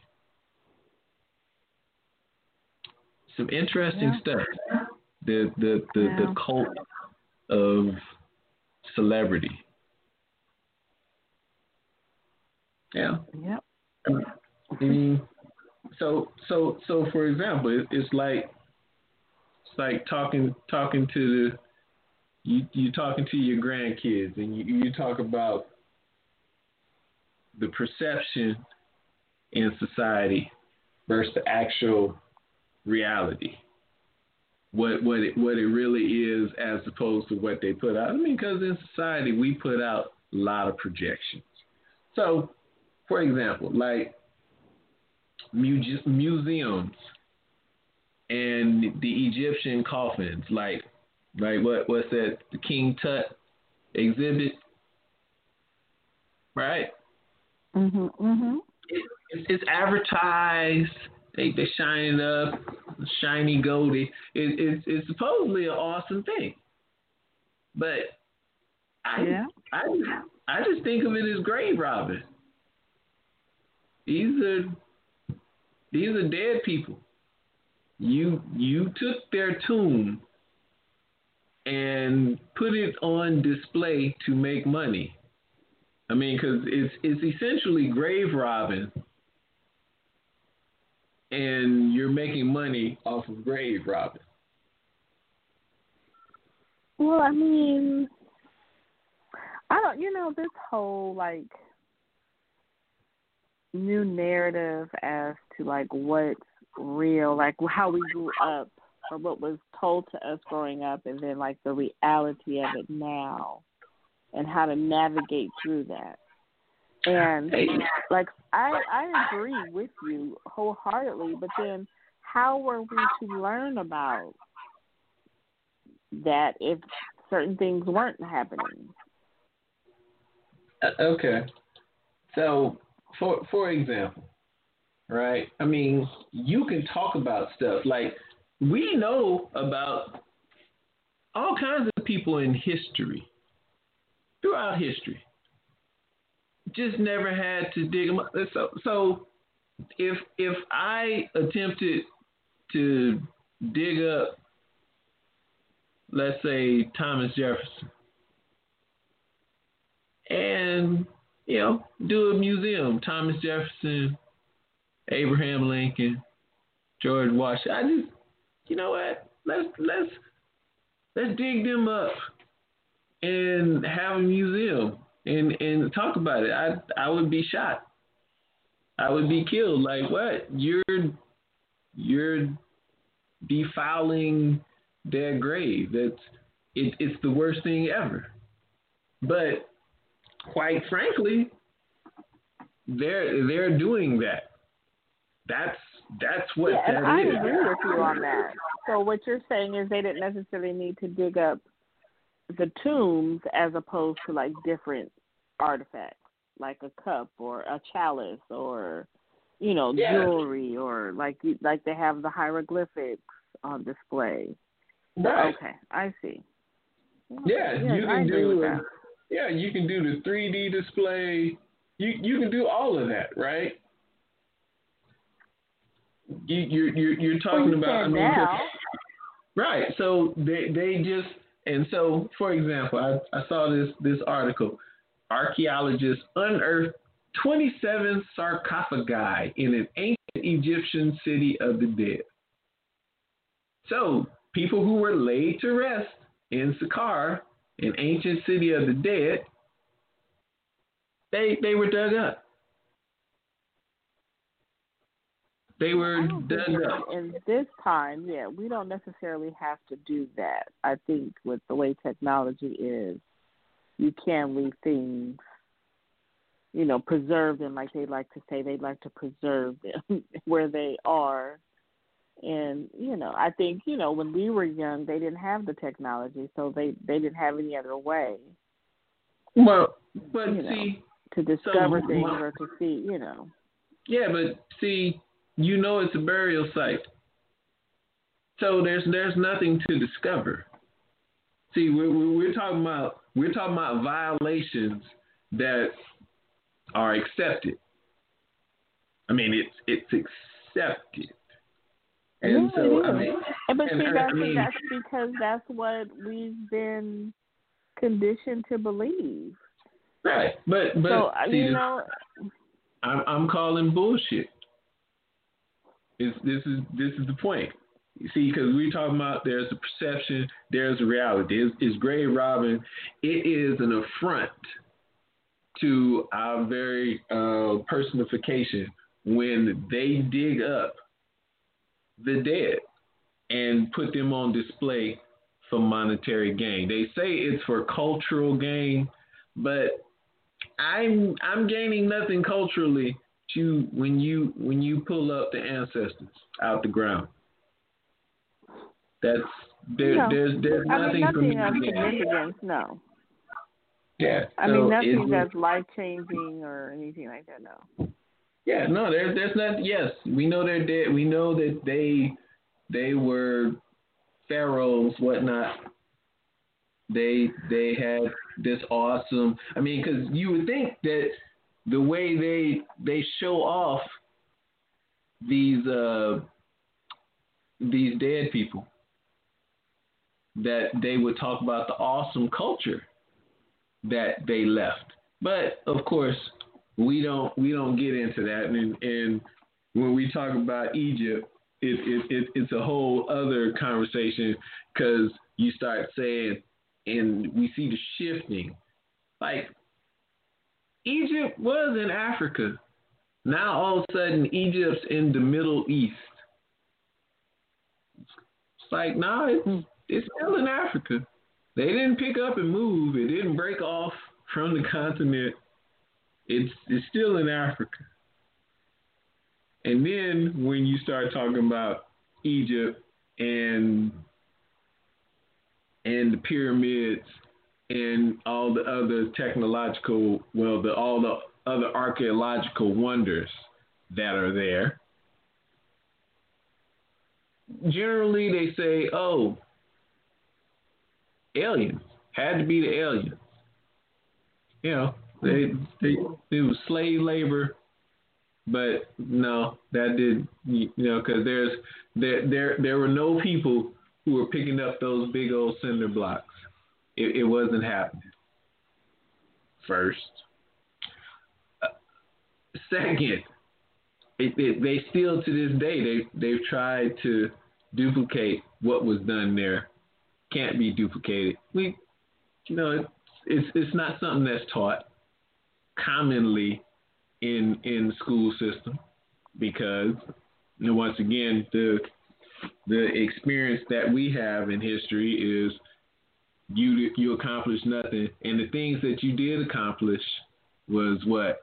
Some interesting Yeah. stuff. The the the, Yeah. the cult of celebrity. Yeah. Yep. I mean, so so so for example, it, it's like it's like talking talking to the you you talking to your grandkids, and you, you talk about the perception in society versus the actual reality. What what it what it really is, as opposed to what they put out. I mean, because in society we put out a lot of projections. So, for example, like muse- museums and the Egyptian coffins, like like what what's that? The King Tut exhibit, right? Mhm. Mhm. It, it's, it's advertised. They they shine it up, shiny goldy. It, it's it's supposedly an awesome thing, but I Yeah. I I just think of it as grave robbing. These are these are dead people. You you took their tomb and put it on display to make money. I mean, because it's it's essentially grave robbing, and you're making money off of grave robbing. Well, I mean, I don't, you know, this whole, like, new narrative as to, like, what's real, like, how we grew up, or what was told to us growing up, and then, like, the reality of it now. and how to navigate through that. And like I I agree with you wholeheartedly, but then how were we to learn about that if certain things weren't happening? Uh, okay. So for for example, right? I mean, you can talk about stuff like we know about all kinds of people in history, throughout history. Just never had to dig them up. So, so if if I attempted to dig up, let's say, Thomas Jefferson, and you know, do a museum, Thomas Jefferson, Abraham Lincoln, George Washington. I just, you know what? Let's let's let's dig them up and have a museum and, and talk about it. I I would be shot. I would be killed. Like what? You're you're defiling their grave. That's it, it's the worst thing ever. But quite frankly, they're they're doing that. That's that's what yeah, that and I is. agree with you on that. So what you're saying is they didn't necessarily need to dig up the tombs as opposed to like different artifacts, like a cup or a chalice or you know Yeah. jewelry or like like they have the hieroglyphics on display. Right. Okay, I see. Yeah, yeah you I can agree do with a, that. yeah, you can do the three D display. You you can do all of that, right? You you you're, you're talking well, you about can I mean, now. right. So they they just and so for example, I, I saw this this article. Archaeologists unearthed twenty-seven sarcophagi in an ancient Egyptian city of the dead. So people who were laid to rest in Saqqara, an ancient city of the dead, they they were dug up. They were I don't dug think up. in this time, yeah, we don't necessarily have to do that. I think with the way technology is, you can leave things, you know, preserve them like they like to say. They like to preserve them where they are. And, you know, I think, you know, when we were young, they didn't have the technology, so they, they didn't have any other way. Well, but you know, see, to discover so, things well, or to see, you know. Yeah, but see, you know it's a burial site. So there's there's nothing to discover. See, we're we're talking about we're talking about violations that are accepted. I mean, it's it's accepted, and yeah, so it I is. mean, And, but and, see, I that's mean, that's because that's what we've been conditioned to believe. right? But but so see, you this, know, I'm I'm calling bullshit. It's, this is this is the point. You see, because we're talking about there's a perception, there's a reality. It's, it's grave robbing. It is an affront to our very uh, personification when they dig up the dead and put them on display for monetary gain. They say it's for cultural gain, but I'm I'm gaining nothing culturally to when you when you pull up the ancestors out the ground. That's there, no. there's there's I nothing mean, for me nothing to of gain. significance, no. Yeah. I so mean, nothing it's- that's life changing or anything like that, no. Yeah, no, there's there's not. Yes, we know they're dead. We know that they they were pharaohs, whatnot. They they had this awesome. I mean, because you would think that the way they they show off these uh these dead people, that they would talk about the awesome culture that they left. But of course, we don't we don't get into that. And, and when we talk about Egypt, it, it, it it's a whole other conversation, because you start saying, and we see the shifting. Like, Egypt was in Africa. Now all of a sudden Egypt's in the Middle East. It's like, no, it's, it's still in Africa. They didn't pick up and move. It didn't break off from the continent. It's it's still in Africa. And then when you start talking about Egypt and and the pyramids and all the other technological, well, the all the other archaeological wonders that are there, generally they say, oh, aliens, had to be the aliens. You know, they they it was slave labor, but no, that did you know because there's there there there were no people who were picking up those big old cinder blocks. It, it wasn't happening. First, uh, second, it, it, they still to this day they they've tried to duplicate what was done there. Can't be duplicated. We, you know, it, it's it's not something that's taught commonly in in the school system because, you know, once again, the the experience that we have in history is you you accomplished nothing, and the things that you did accomplish was what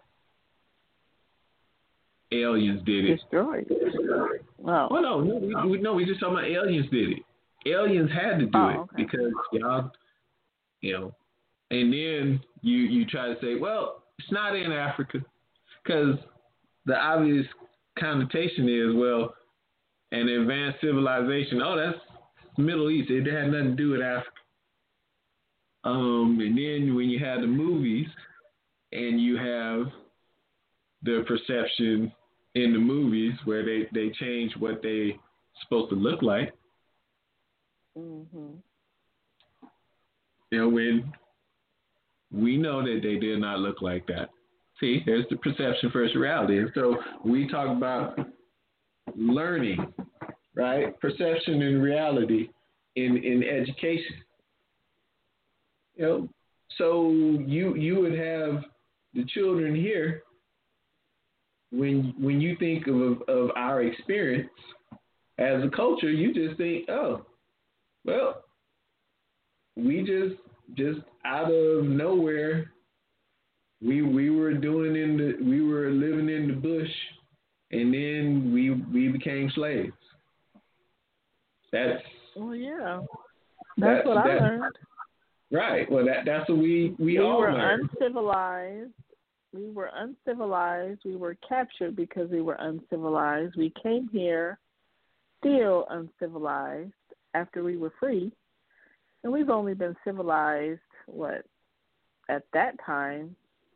aliens did it. Destroyed. Wow. Well, no, no, we, we, no, we just talking about aliens did it. Aliens had to do oh, it okay. because y'all, you know, and then you you try to say, well, it's not in Africa, because the obvious connotation is, well, an advanced civilization. Oh, that's Middle East. It had nothing to do with Africa. Um, and then when you have the movies, and you have the perception in the movies where they they change what they supposed to look like. Mm-hmm. You know, when we know that they did not look like that. See, there's the perception versus reality. And so we talk about learning, right? Perception and reality in, in education. You know, so you you would have the children here when when you think of of our experience as a culture, you just think, oh, well, we just just out of nowhere, we we were doing in the we were living in the bush, and then we we became slaves. That's well, yeah. That's, that's what I learned. Right. Well, that that's what we we, we all were learned. uncivilized. We were uncivilized. We were captured because we were uncivilized. We came here still uncivilized after we were free. And we've only been civilized, what, at that time?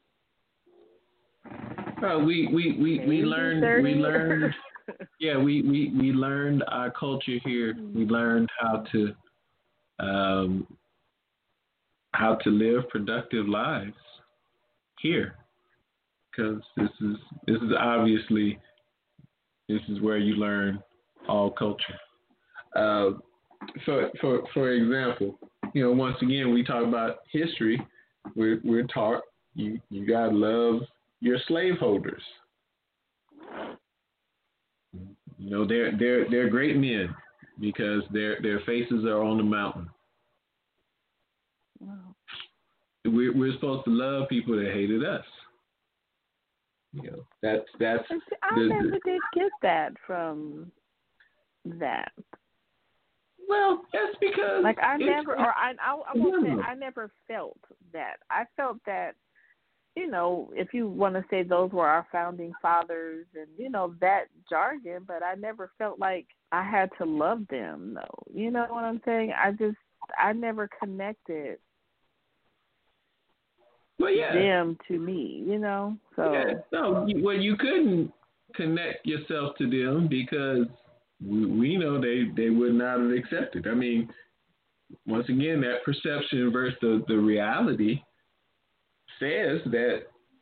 Well, we, we, we, we learned, thirty we learned, yeah, we, we, we learned our culture here. We learned how to, um, how to live productive lives here. Because this is this is obviously this is where you learn all culture. Uh, for for for example, you know, once again we talk about history. We're we're taught you you gotta love your slaveholders. You know, they're they're they're great men because their their faces are on the mountain. Wow. We're we're supposed to love people that hated us. You know, that's that's. I the, never the, did get that from that. Well, that's because like I never, or I I, I won't say I never felt that. I felt that, you know, if you want to say those were our founding fathers and you know that jargon, but I never felt like I had to love them. though. You know what I'm saying? I just I never connected. Well, yeah. them to me, you know. So yeah. no, you, well, you couldn't connect yourself to them because we, we know they, they would not have accepted. I mean, once again, that perception versus the, the reality says that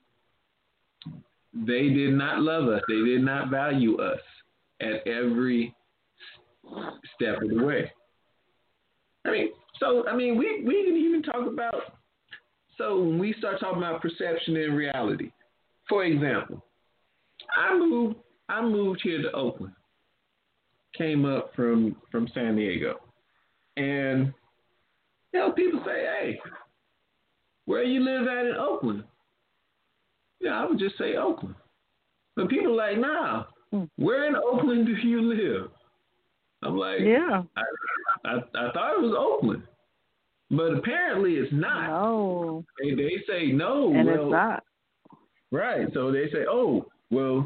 they did not love us. They did not value us at every step of the way. I mean, so I mean, we we can even talk about. So when we start talking about perception and reality, for example, I moved I moved here to Oakland, came up from, from San Diego, and you know people say, hey, where you live at in Oakland? Yeah, I would just say Oakland. But people are like, nah, mm. where in Oakland do you live? I'm like, yeah. I, I, I thought it was Oakland. But apparently it's not. No. They, they say no. And well, it's not. Right. So they say, oh, well,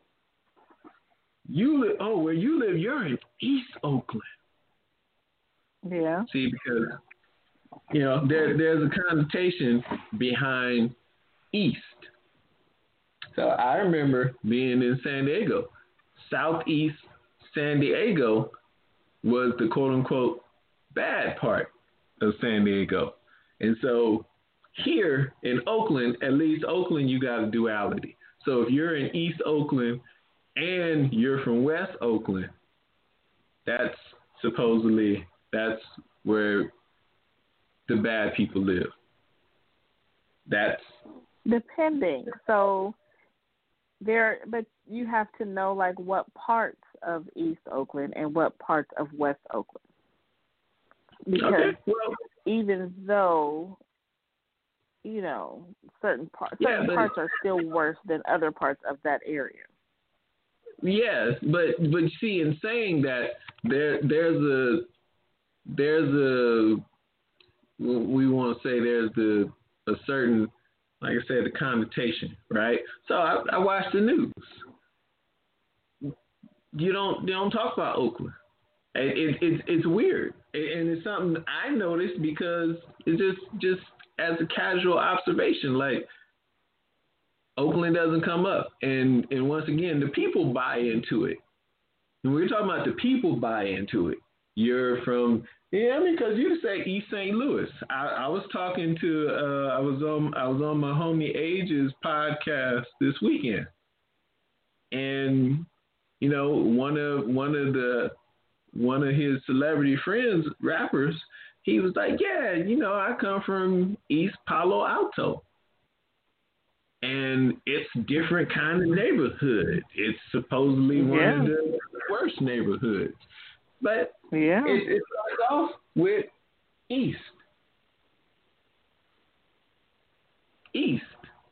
you live, oh, where you live, you're in East Oakland. Yeah. See, because, you know, there there's a connotation behind East. So I remember being in San Diego. Southeast San Diego was the quote-unquote bad part of San Diego. And so here in Oakland, at least Oakland, you got a duality. So if you're in East Oakland and you're from West Oakland, that's supposedly, that's where the bad people live. That's depending. So there, but you have to know like what parts of East Oakland and what parts of West Oakland. Because okay. well, even though, you know, certain parts, certain yeah, parts are still worse than other parts of that area. Yes, but but see, in saying that, there there's a there's a we want to say there's the a certain, like I said, the connotation, right? So I, I watch the news. You don't you don't talk about Oakland. It, it, it's it's weird, and it's something I noticed because it's just just as a casual observation, like Oakland doesn't come up, and and once again, the people buy into it. And we're talking about the people buy into it. You're from yeah, I mean, because you say East Saint Louis. I, I was talking to uh, I was on I was on my homie Age's podcast this weekend, and you know one of one of the one of his celebrity friends, rappers, he was like, yeah, you know, I come from East Palo Alto. And it's different kind of neighborhood. It's supposedly one yeah. of the worst neighborhoods. But yeah. it, it starts off with East. East.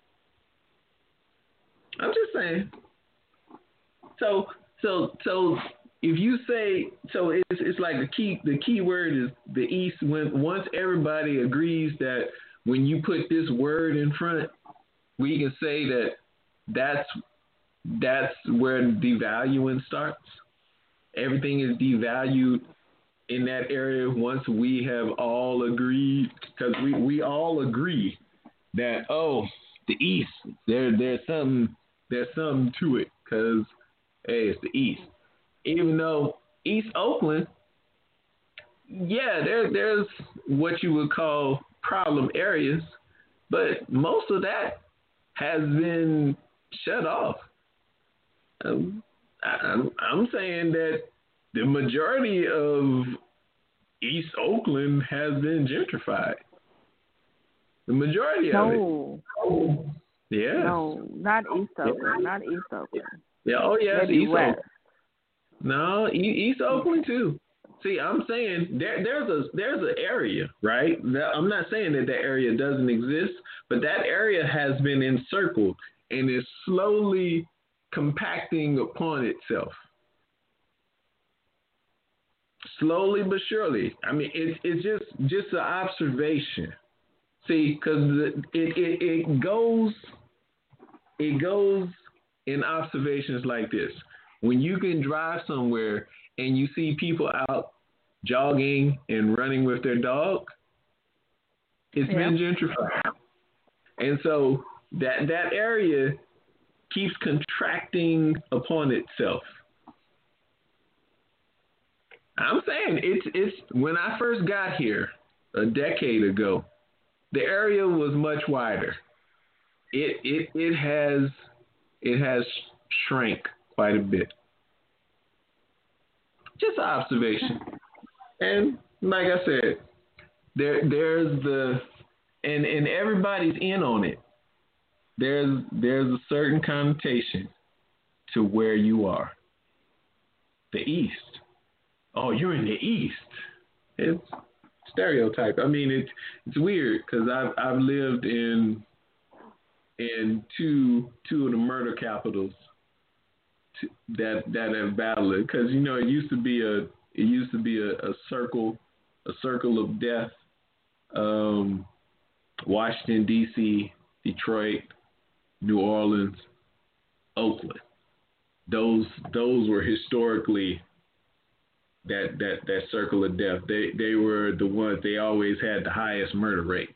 I'm just saying. So, so, so... If you say so, it's it's like the key the key word is the East. When once everybody agrees that when you put this word in front, we can say that that's that's where devaluing starts. Everything is devalued in that area once we have all agreed, because we, we all agree that oh the East there there's something there's something to it because hey it's the East. Even though East Oakland, yeah, there there's what you would call problem areas, but most of that has been shut off. Um, I, I'm, I'm saying that the majority of East Oakland has been gentrified. The majority no. of it. Yeah. No, not East Oakland. Yeah. Not East Oakland. Yeah. Oh, yes, Maybe East West. Oakland. No, East Oakland too. See, I'm saying there, there's a there's an area, right? I'm not saying that that area doesn't exist, but that area has been encircled and is slowly compacting upon itself. Slowly but surely. I mean, it's it's just just an observation. See, because it, it it goes it goes in observations like this. When you can drive somewhere and you see people out jogging and running with their dog, it's yeah. been gentrified. And so that that area keeps contracting upon itself. I'm saying it's it's when I first got here a decade ago, the area was much wider. It it it has it has shrank quite a bit. Just an observation. And like I said, there there's the and, and everybody's in on it. There's there's a certain connotation to where you are. The East. Oh, you're in the East. It's stereotype. I mean, it's it's weird because I've I've lived in in two two of the murder capitals to, that that have battled, because you know it used to be a it used to be a, a circle a circle of death. Um, Washington D C, Detroit, New Orleans, Oakland. Those those were historically that that that circle of death. They they were the ones, they always had the highest murder rates.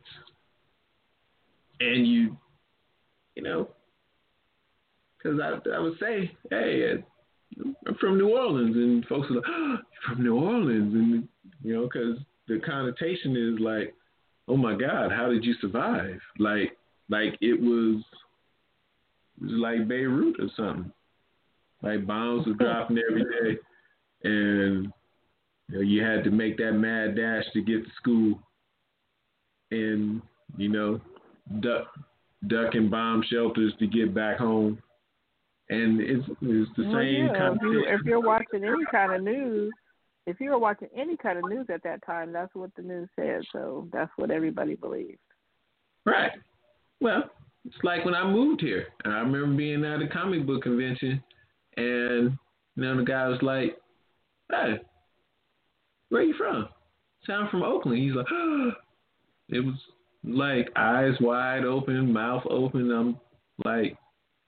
And you you know, because I I would say, hey, I'm from New Orleans, and folks are like, oh, you're from New Orleans, and you know, because the connotation is like, oh my God, how did you survive? Like like it was it was like Beirut or something. Like bombs were dropping every day, and you know, you had to make that mad dash to get to school, and you know, duck ducking bomb shelters to get back home, and it's it's the well, same yeah, kind if, of you, thing. if you're watching any kind of news, if you were watching any kind of news at that time, that's what the news said. So that's what everybody believed. Right. Well, it's like when I moved here, and I remember being at a comic book convention, and you know, the guy was like, "Hey, where are you from?" "So I'm from Oakland." He's like, oh. It was like eyes wide open, mouth open. I'm like,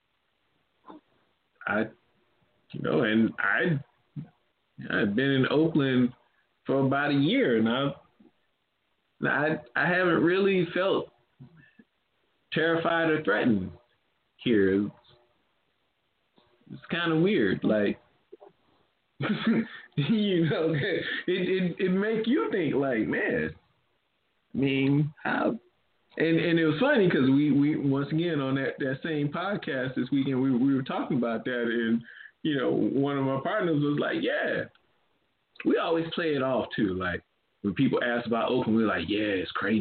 I, you know, and I, I've been in Oakland for about a year, and I, I, I haven't really felt terrified or threatened here. It's, it's kind of weird, like. You know, it, it it make you think like, man, I mean, how? And and it was funny because we, we once again on that, that same podcast this weekend we we were talking about that, and you know, one of my partners was like, yeah, we always play it off too. Like when people ask about Oakland, we're like, yeah, it's crazy.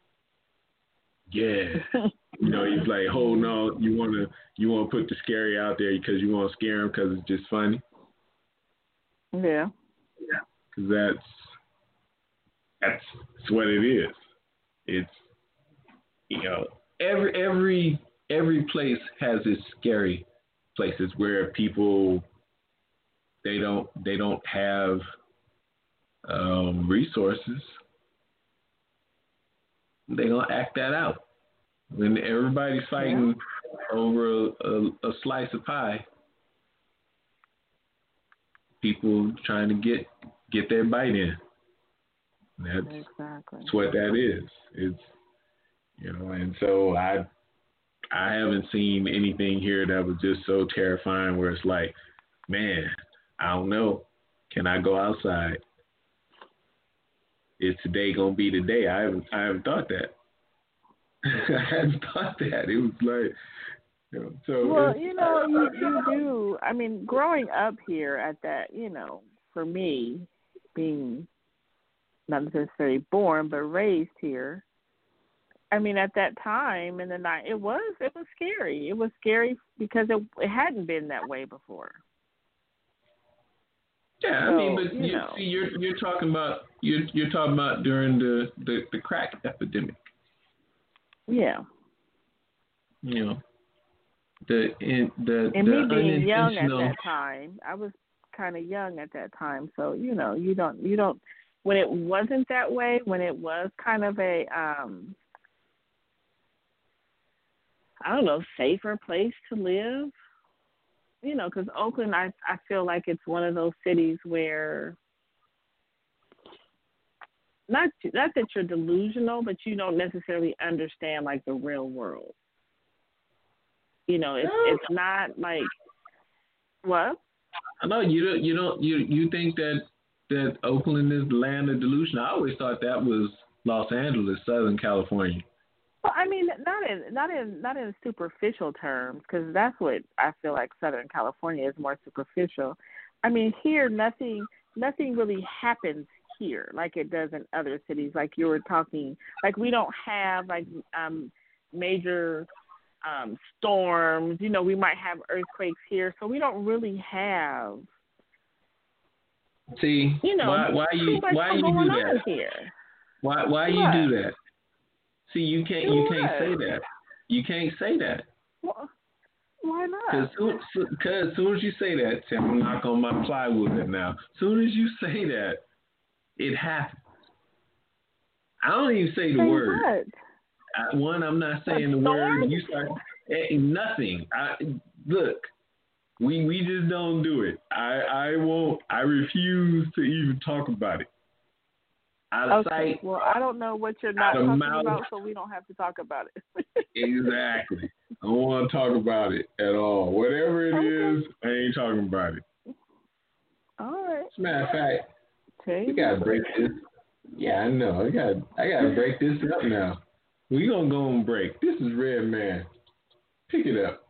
Yeah, you know, he's like, hold on, you wanna you wanna put the scary out there because you want to scare them because it's just funny. Yeah. Yeah, because that's that's that's what it is. It's, you know, every every every place has its scary places where people they don't they don't have um, resources. They gonna act that out when everybody's fighting yeah. over a, a, a slice of pie. People trying to get get their bite in. That's, exactly. that's what that is. It's, you know, and so I I haven't seen anything here that was just so terrifying where it's like, man, I don't know, can I go outside? Is today gonna be the day? I haven't I haven't thought that. I hadn't thought that. It was like, you know, so well, you know, you, you do. I mean, growing up here at that, you know, for me, being not necessarily born but raised here, I mean, at that time in the night, it was it was scary. It was scary because it it hadn't been that way before. Yeah, so, I mean, but you you, know. see, you're you're talking about you're you're talking about during the, the, the crack epidemic. Yeah. You know. The in the and the me being young at unintentional... that time, I was kind of young at that time, so you know, you don't, you don't. When it wasn't that way, when it was kind of a, um, I don't know, safer place to live, you know, because Oakland, I I feel like it's one of those cities where not not that you're delusional, but you don't necessarily understand like the real world. You know, it's it's not like what? I know you don't you don't you you think that that Oakland is the land of delusion. I always thought that was Los Angeles, Southern California. Well, I mean, not in not in not in superficial terms, because that's what I feel like Southern California is, more superficial. I mean, here nothing nothing really happens here like it does in other cities. Like you were talking, like we don't have like um, major. Um, storms, you know, we might have earthquakes here, so we don't really have. See, you know, why, why too you much why you going do on that? Here. Why why you What? do that? See, you can't Do you can't what? say that. You can't say that. Wh- Why Because not? soon, so, as soon as you say that, Tim, I'm knock on my plywood right now. Soon as you say that, it happens. I don't even say the Say word. what? I, one, I'm not saying the The word. word? You start eh, nothing. I look. We we just don't do it. I I won't. I refuse to even talk about it. Out of Okay. sight. Well, I don't know what you're not Out of talking mouth. about, so we don't have to talk about it. Exactly. I don't want to talk about it at all. Whatever it Okay. is, I ain't talking about it. All right. As a matter of fact, Okay. we gotta break this. Yeah, I know. I got. I gotta break this up now. We gonna go on break. This is Red Man. Pick it up.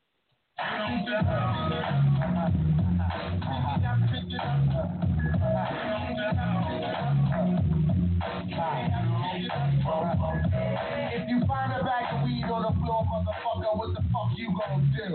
If you find a bag of weed on the floor, motherfucker, what the fuck you gonna do?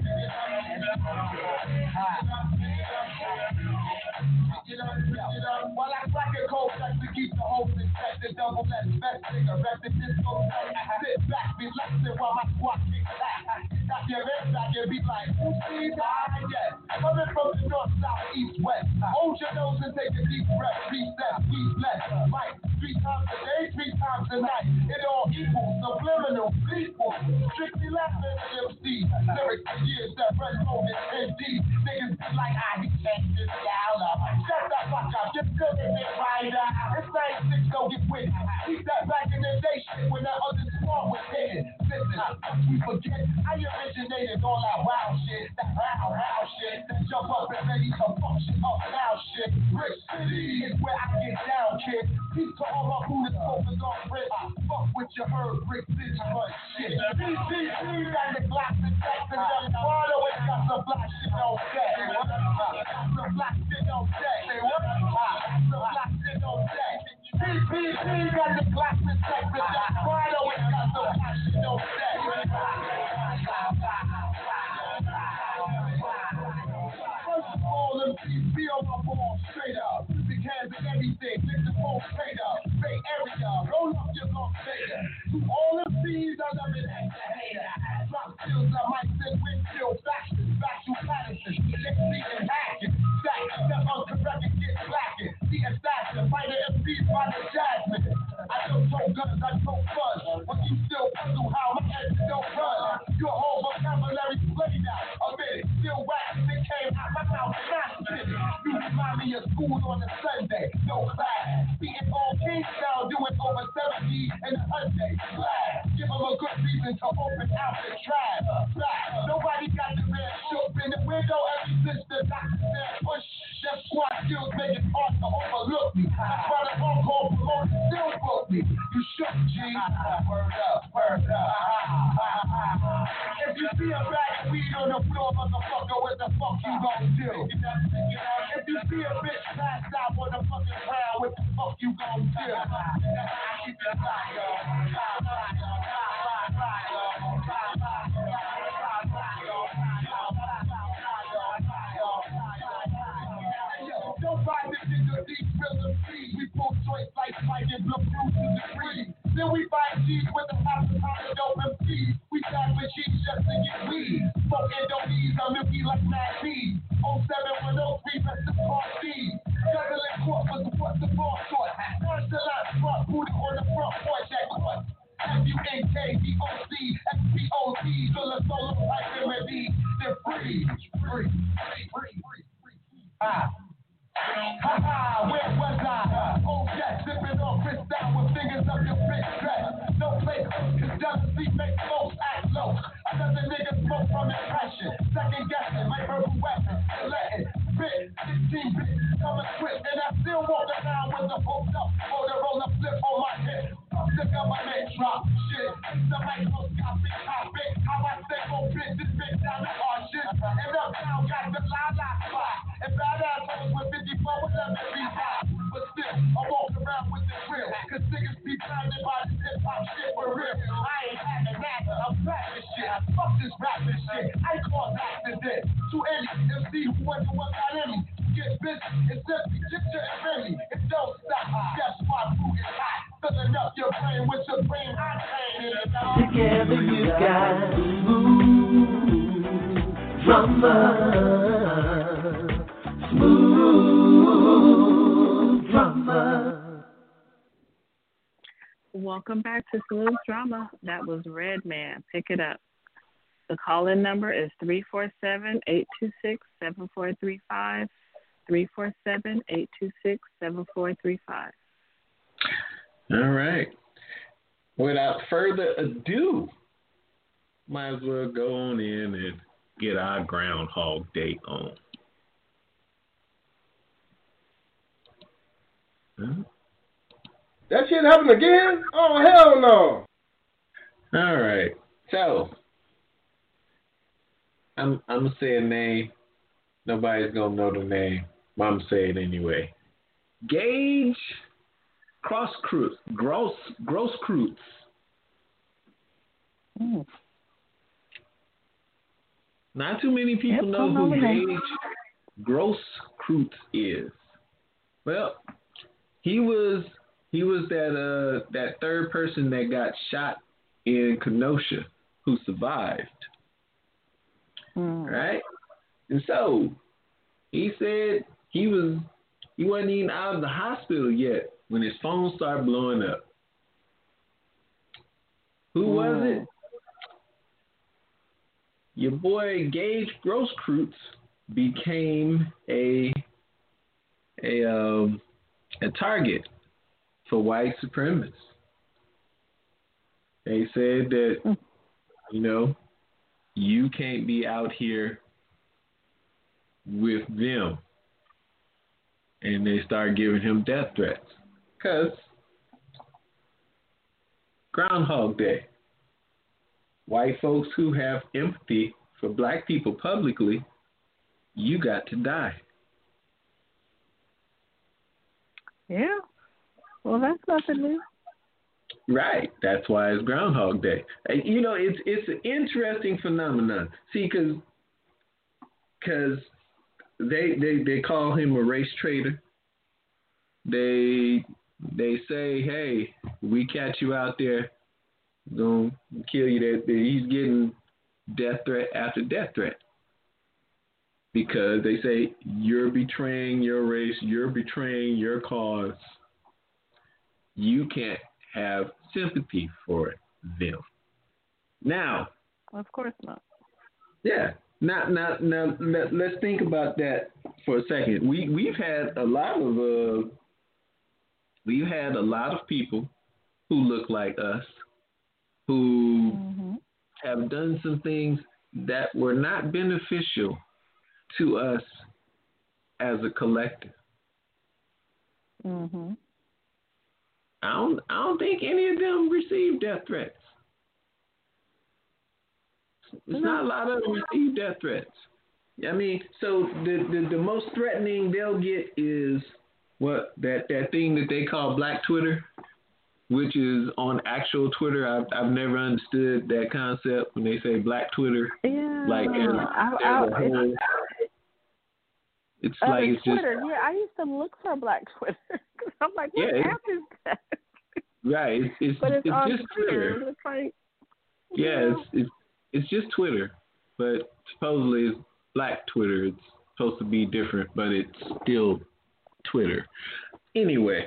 While I crack a cold just to keep the hope infected, double less best cigarette, the disco sit back, relaxing while my squad kicks back. Got your head back and be like, who sees I yes? Coming from the north, south, east, west. Hold your nose and take a deep breath. Reset, squeeze less. Right, three times a day, three times a night. It all equals subliminal, people. Strictly laughing at M C. Lyrics for years that run on this N D. Niggas be like, I he can't this down up. Shut the fuck up, just good at it right now. It's ninety-six, go get with it. Keep that back in the day shit when that other squad was hitting. Listen, we forget I originated all that wild shit. That wild, wild shit. That jump up and ready to fuck shit up now shit. Brick City is where I get down, kid. Peace to all my Buddhist focus on Brit. Fuck with your herb, Brick City, but shit. B C C got the glass and text and the water with got some black shit on deck. Got some black shit on deck. Got some black shit on deck. B C C got the glass and text and the water with got some black shit on deck. First of all, let me feel my ball straight up. Big hands and everything, lift the phone straight up. Bay Area, roll up your long fader. To all the thieves, I love it as a hater. Drop skills, I might send windshield fashion. Factual Patterson, next week and hacking. Stack, step on correct and get blacking. The assassin, fighter M Cs by the Jasmine. I don't throw guns, I throw fun. But you still puzzle how my head don't run. Your whole vocabulary played out. A minute, still wax, it came out my mouth, massive. You remind me of school on a Sunday, no class. Beating all kings now, doing over seventy and a hundred. Glad, give them a good reason to open out the trap. Nobody got the man shook in the window ever since the doctor said push. That squad skills make it hard to overlook me. That's why the on-call promoter still book me. You shook, G. Word up, word up. If you see a bag of weed on the floor, motherfucker, what the fuck you gonna do? If you see a bitch passed out on the fucking ground, what the fuck you gonna do? Keep it locked, yo. Nobody did the deep rhythm feed. We pull joints like Spike and blow through to the green. Then we buy G's with a half a pound of dope M Ps. We tap with G's just to get weed. Smoking don't ease, I'm milky like Mac B. oh seven one oh three, rest of Part D. Juggling court was what the ball short. Nonchalant front, booty on the front porch at court. F U N K D O C, S P O T, fill a solo pipe remedy. They're free, free, free, free, free. Ah. Ha ha, where was I? Oh yes, sipping on crystal with fingers up your big dress. No place, cause jealousy makes folks act low. Another nigga smoke from impression. Second guessing, my verbal weapon. Letting spit, sixteen bits, coming quick. And I still walk around with the hooked up. Motorola flip on my hip. Fuck the government drop shit. It's the microscopic topic. How I say go bitch, this bitch down the hard shit. And uptown got the la-la spot. And badass hoes with fifty-four with every high. But still, I walk around with the grill. Cause niggas be blinded by this hip-hop shit for real. I ain't having that, I'm rapping shit. Fuck this rapping shit, I call accident. To any M C who wonder what got in me. Get busy, it's simply ginger and Remy. It don't stop, guess why food is hot. Filling up your brain with supreme octane. Together you got smooth drama. Smooth drama. Welcome back to Smooth Drama. That was Redman. Pick it up. The call-in number is three four seven, eight two six, seven four three five, three four seven, eight two six, seven four three five. All right. Without further ado, might as well go on in and get our Groundhog Day on. Huh? That shit happened again? Oh, hell no. All right. So, I'm I'm going to say a name. Nobody's going to know the name, but I'm going to say it anyway. Gage Grosskreutz. Gross, Grosskreutz. Mm. Not too many people Yep, know who know Gage Grosskreutz is. Well, he was he was that uh that third person that got shot in Kenosha who survived. Mm. Right? And so he said he was he wasn't even out of the hospital yet when his phone started blowing up. Who Mm. was it? Your boy Gage Grosskreutz became a a um a target for white supremacists. They said that mm. you know you can't be out here with them, and they start giving him death threats because Groundhog Day. White folks who have empathy for black people publicly, you got to die. Yeah. Well, that's nothing new. Right. That's why it's Groundhog Day. You know, it's it's an interesting phenomenon. See, because because they, they they call him a race traitor. They they say, hey, we catch you out there, gonna kill you. That he's getting death threat after death threat because they say you're betraying your race, you're betraying your cause. You can't have sympathy for them. Now, of course not. Yeah. Now, now, now, let, let's think about that for a second. We we've had a lot of uh, we've had a lot of people who look like us who mm-hmm. have done some things that were not beneficial to us as a collective. Mm-hmm. I don't I don't think any of them received death threats. It's not a lot of them receive death threats. I mean, so the, the, the most threatening they'll get is what that, that thing that they call Black Twitter, which is on actual Twitter. I've I've never understood that concept when they say Black Twitter. Yeah, like as, I, as I, a whole. It's uh, like it's Twitter. just Yeah, I used to look for Black Twitter. I'm like, what yeah, app is that? Right. It's it's, but it's, it's on just Twitter. Twitter. It's like yeah, yeah. it's it's it's just Twitter, but supposedly it's Black Twitter. It's supposed to be different, but it's still Twitter. Anyway,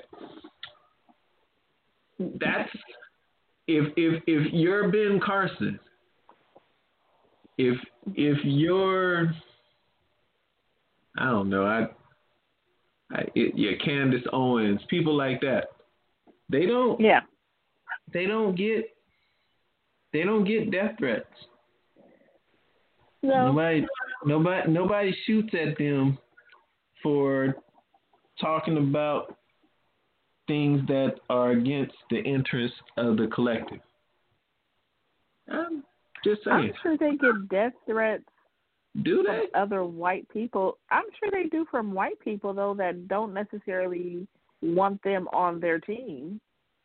that's if if if you're Ben Carson, if if you're I don't know, I, I it, yeah, Candace Owens, people like that, they don't yeah they don't get they don't get death threats. No. Nobody nobody nobody shoots at them for talking about things that are against the interests of the collective. I'm just saying. I'm sure they get death threats. Do they? From other white people. I'm sure they do from white people, though, that don't necessarily want them on their team.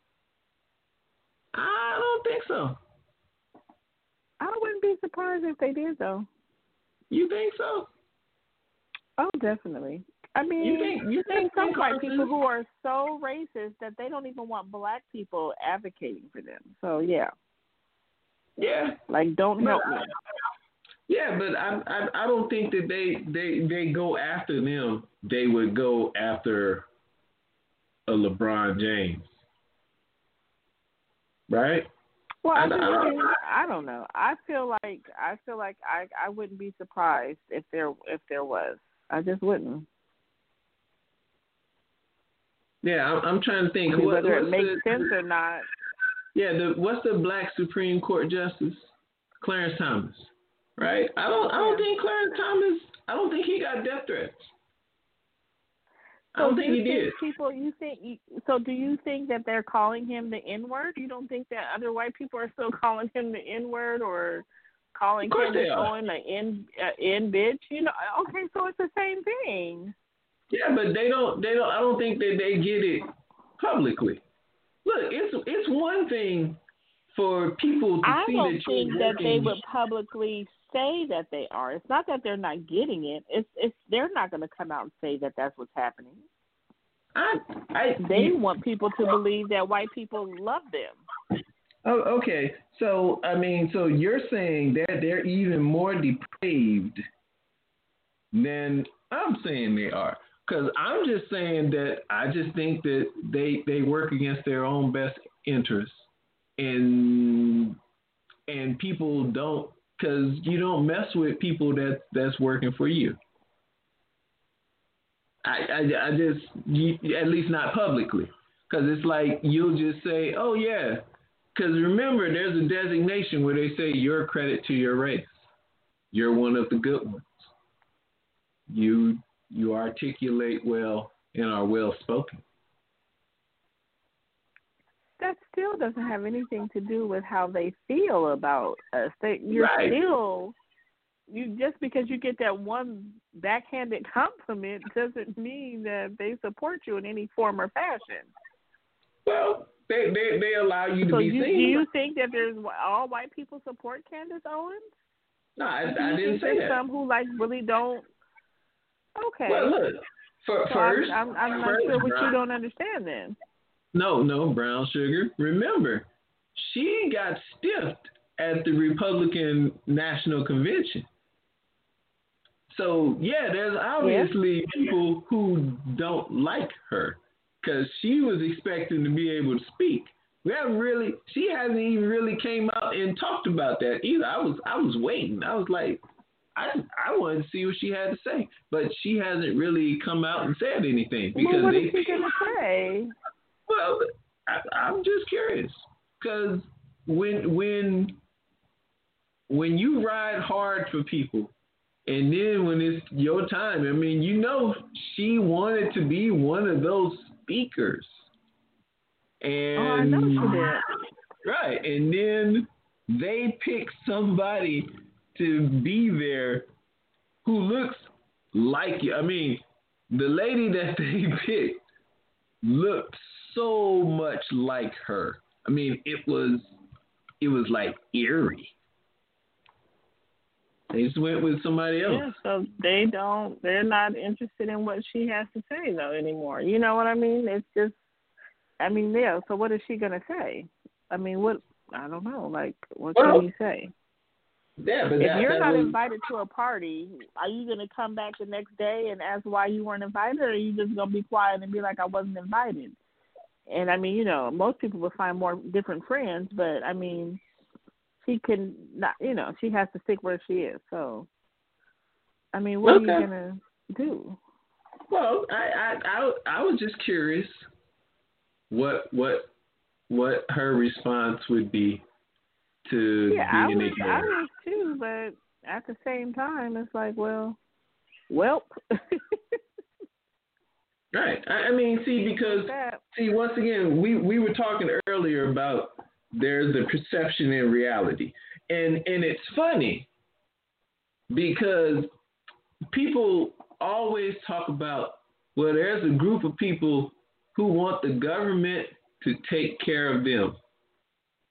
I don't think so. I wouldn't be surprised if they did, though. You think so? Oh, definitely. I mean, You think you there's think some these white people horses- who are so racist that they don't even want black people advocating for them. So yeah, Yeah, like don't help me. yeah, but I, I I don't think that they they they go after them. They would go after a LeBron James, right? Well, I, I- just I- think, I don't know. I feel like I feel like I I wouldn't be surprised if there if there was. I just wouldn't. Yeah, I'm, I'm trying to think. I mean, what, whether it what's makes the, sense or not. Yeah, the what's the black Supreme Court justice? Clarence Thomas, right? I don't I don't Yeah. think Clarence Thomas. I don't think he got death threats. I So don't do think you he think did. people? You think? So do you think that they're calling him the N word? You don't think that other white people are still calling him the N word or calling Of course him they are. Owen the N uh, N bitch? You know? Okay, so it's the same thing. Yeah, but they don't. They don't. I don't think that they get it publicly. Look, it's it's one thing for people to I see don't that think you're that they working. would publicly say that they are. It's not that they're not getting it. It's it's they're not going to come out and say that that's what's happening. I, I, They want people to believe that white people love them. Oh, okay. So, I mean, so you're saying that they're even more depraved than I'm saying they are. Because I'm just saying that I just think that they they work against their own best interests. And and people don't, because you don't mess with people that, that's working for you. I, I, I just, you, at least not publicly. Because it's like you'll just say, oh, yeah. Because remember, there's a designation where they say you're a credit to your race. You're one of the good ones. You you articulate well and are well spoken. That still doesn't have anything to do with how they feel about us. They, you're Right. still, you just because you get that one backhanded compliment doesn't mean that they support you in any form or fashion. Well, they they, they allow you to So be you, seen. do you think that there's all white people support Candace Owens? No, I, Do I you didn't think say there's that. some who like really don't? Okay. Well, look, for, so first, I'm, I'm, I'm not first, sure what you Brown- don't understand then. No, no, Brown Sugar. Remember, she got stiffed at the Republican National Convention. So, yeah, there's obviously people who don't like her because she was expecting to be able to speak. We haven't really, she hasn't even really came out and talked about that either. I was, I was waiting. I was like, I, I wanted to see what she had to say, but she hasn't really come out and said anything because Well, what they. is she gonna say? Well, I, I'm just curious because when when when you ride hard for people, and then when it's your time, I mean, you know, she wanted to be one of those speakers, and Oh, I know she did. right, and then they pick somebody to be there who looks like you. I mean, the lady that they picked looked so much like her. I mean, it was it was like eerie. They just went with somebody else. Yeah, so they don't, they're not interested in what she has to say, though, anymore. You know what I mean? It's just, I mean, yeah, so what is she going to say? I mean, what, I don't know, like, what Well, can you say? Yeah, but If that, you're that not was, invited to a party, are you going to come back the next day and ask why you weren't invited, or are you just going to be quiet and be like, I wasn't invited? And, I mean, you know, most people would find more different friends, but, I mean, she can not, you know, she has to stick where she is. So, I mean, what Okay. are you going to do? well, I, I I I was just curious what what what her response would be to Yeah, I being was, a I was too, but at the same time, it's like, well, welp. Right. I, I mean, see, because that. see, once again, we, we were talking earlier about there's the perception and reality, and and it's funny because people always talk about, well, there's a group of people who want the government to take care of them,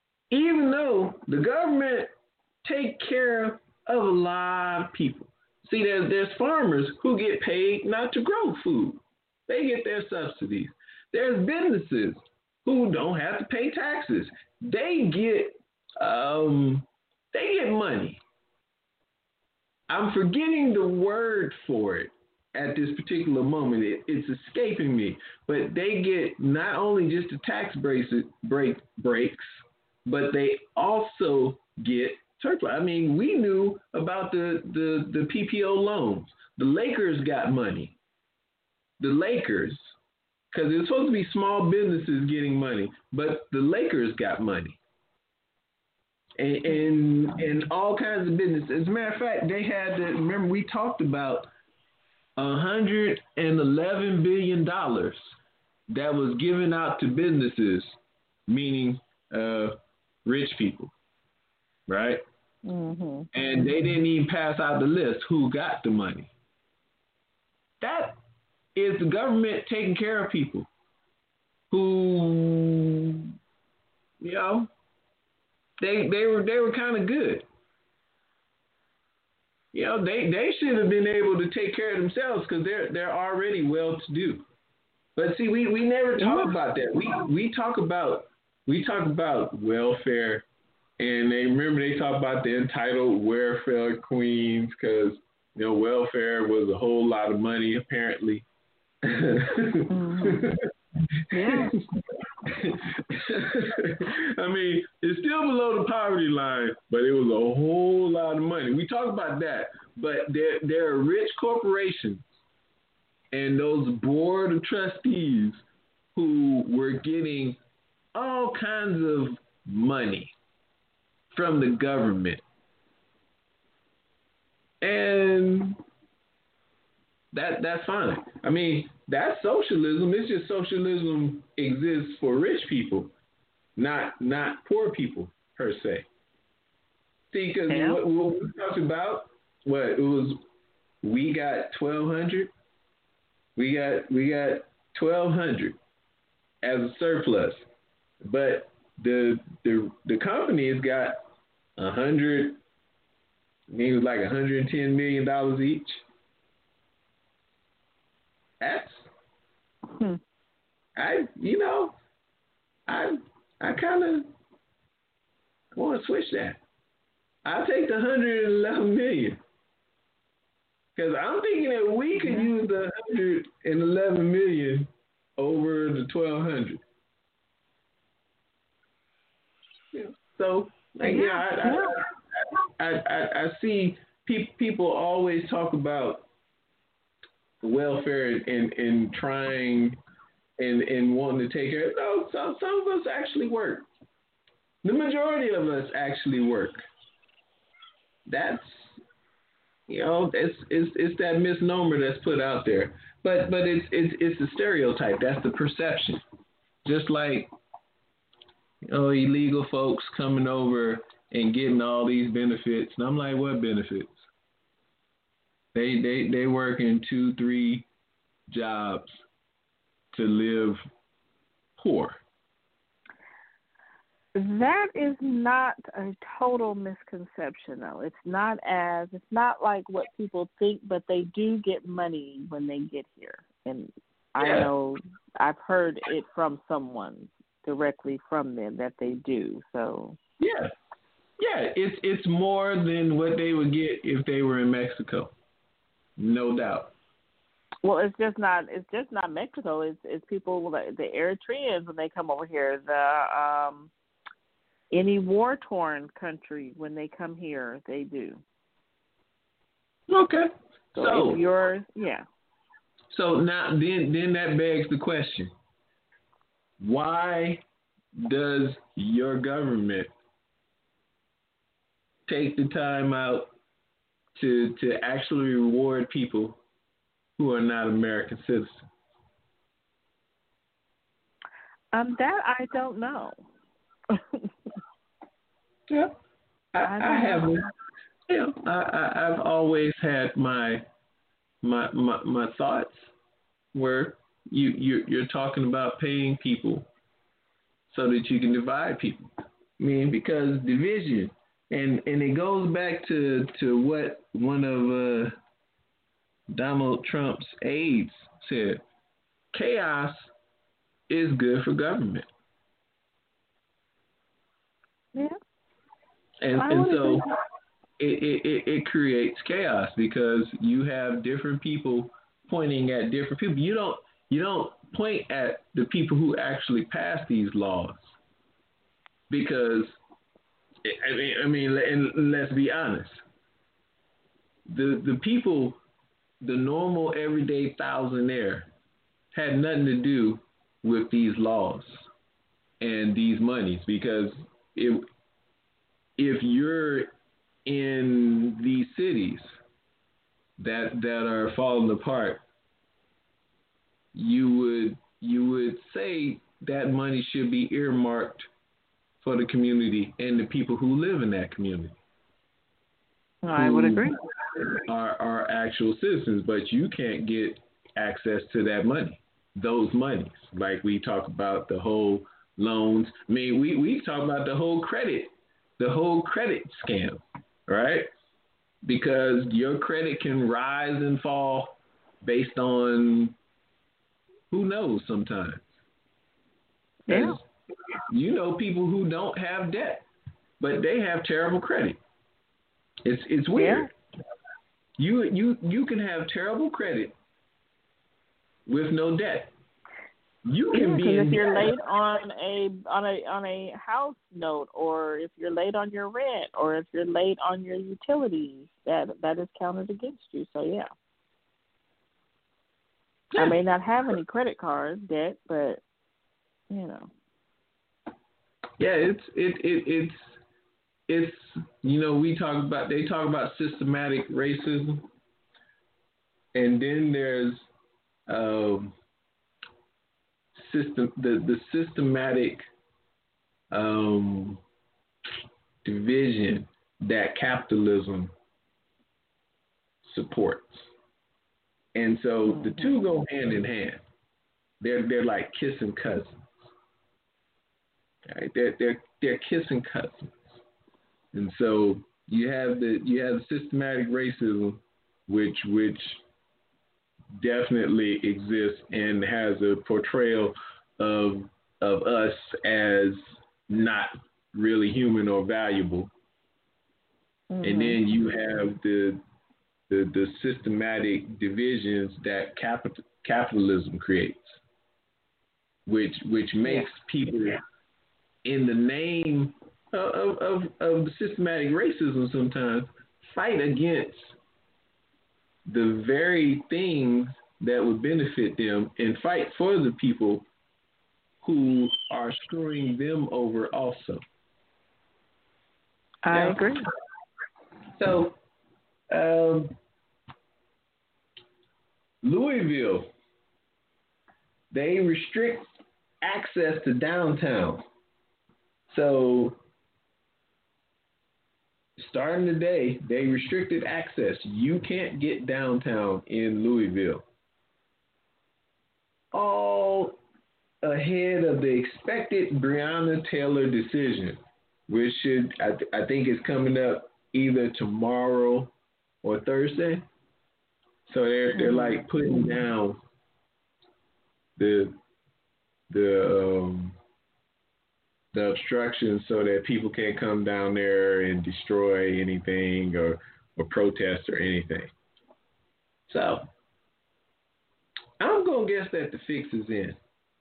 even though the government take care of a lot of people. See, there's, there's farmers who get paid not to grow food. They get their subsidies. There's businesses who don't have to pay taxes. They get um, they get money. I'm forgetting the word for it at this particular moment. It, it's escaping me. But they get not only just the tax breaks, break, breaks, but they also get surplus. I mean, we knew about the, the, the P P O loans. The Lakers got money. The Lakers, because it's supposed to be small businesses getting money, but the Lakers got money. And, and and all kinds of businesses. As a matter of fact, they had to, remember we talked about one hundred eleven billion dollars that was given out to businesses, meaning uh, rich people, right? Mm-hmm. And they didn't even pass out the list who got the money. That is the government taking care of people who, you know, they they were they were kind of good. You know, they, they should have been able to take care of themselves because they're they're already well to do. But see, we, we never talk about that. We we talk about we talk about welfare. And they remember they talk about the entitled welfare queens because, you know, welfare was a whole lot of money, apparently. Mm-hmm. Yeah. I mean, it's still below the poverty line, but it was a whole lot of money. We talk about that, but there, there are rich corporations and those board of trustees who were getting all kinds of money from the government. And that that's fine. I mean, that's socialism. It's just socialism exists for rich people, not not poor people per se. See, because yeah. what, what we talked about, what it was, we got twelve hundred. We got we got twelve hundred as a surplus, but the the the company's got a hundred. I think it was like a hundred and ten million dollars each. That's hmm. I you know I I kind of want to switch that. I'll take the hundred and eleven million because I'm thinking that we could Yeah. use the hundred and eleven million over the twelve hundred. Yeah. So like, yeah, I, I, I, I, I see pe- people always talk about welfare and, and trying and, and wanting to take care of. No, some, some of us actually work. The majority of us actually work. That's, you know, it's it's it's that misnomer that's put out there. But but it's it's it's a stereotype. That's the perception. Just like, you know, illegal folks coming over and getting all these benefits. And I'm like, what benefits? They they they work in two, three jobs to live poor. That is not a total misconception, though. It's not as it's not like what people think, but they do get money when they get here, and I Yeah. know I've heard it from someone directly from them that they do. So Yeah, yeah, it's it's more than what they would get if they were in Mexico, no doubt. well, it's just not it's just not Mexico. It's it's people like the Eritreans when they come over here. The um. Any war-torn country, when they come here, they do. Okay. So, So, if you're, yeah. so now then then that begs the question: why does your government take the time out to to actually reward people who are not American citizens? Um, that I don't know. Yeah, I, I don't I have. know. You know, I, I I've always had my my my, my thoughts where you you you're talking about paying people so that you can divide people. I mean, because division, and and it goes back to to what one of uh Donald Trump's aides said, chaos is good for government. Yeah. And, I and would so agree. it, it, it, it creates chaos because you have different people pointing at different people. You don't you don't point at the people who actually pass these laws because I mean I mean and let's be honest. The the people, the normal everyday thousandaire had nothing to do with these laws and these monies because if if you're in these cities that that are falling apart, you would you would say that money should be earmarked for the community and the people who live in that community. I would agree. Are are actual citizens, but you can't get access to that money, those monies. Like we talk about the whole loans. I mean, we we talk about the whole credit, the whole credit scam, right? Because your credit can rise and fall based on who knows sometimes. Yeah. You know people who don't have debt, but they have terrible credit. It's it's weird. Yeah. You you you can have terrible credit with no debt. You can yeah, be in if you're debt. late on a on a on a house note, or if you're late on your rent, or if you're late on your utilities, that that is counted against you. So yeah. yeah. I may not have any credit card debt, but you know. Yeah, it's it, it it's it's you know, we talk about they talk about systematic racism, and then there's um, system the the systematic um, division that capitalism supports, and so the two go hand in hand. They're they're like kissing cousins. Right? They're they're they're kissing cousins. And so you have the you have systematic racism, which which definitely exists and has a portrayal of of us as not really human or valuable. Mm-hmm. And then you have the the, the systematic divisions that capital, capitalism creates, which which makes yeah. people in the name Of, of, of systematic racism sometimes fight against the very things that would benefit them and fight for the people who are screwing them over also. I yeah. agree. So, um, Louisville, they restrict access to downtown. So, starting today, they restricted access. You can't get downtown in Louisville. All ahead of the expected Breonna Taylor decision, which should, I, th- I think is coming up either tomorrow or Thursday. So they're they're like putting down the the um, the obstructions so that people can't come down there and destroy anything or, or protest or anything. So I'm going to guess that the fix is in.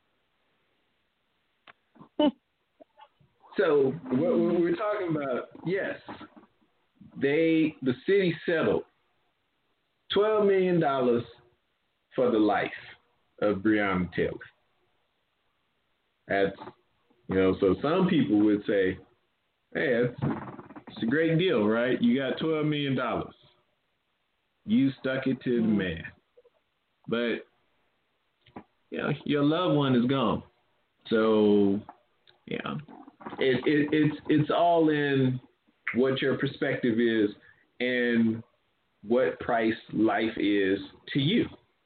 So what we're talking about, yes, they the city settled twelve million dollars for the life of Breonna Taylor. That's You know, so some people would say, hey, it's, it's a great deal, right? You got twelve million dollars. You stuck it to the man. But, you know, your loved one is gone. So, yeah, it, it, it's, it's all in what your perspective is and what price life is to you.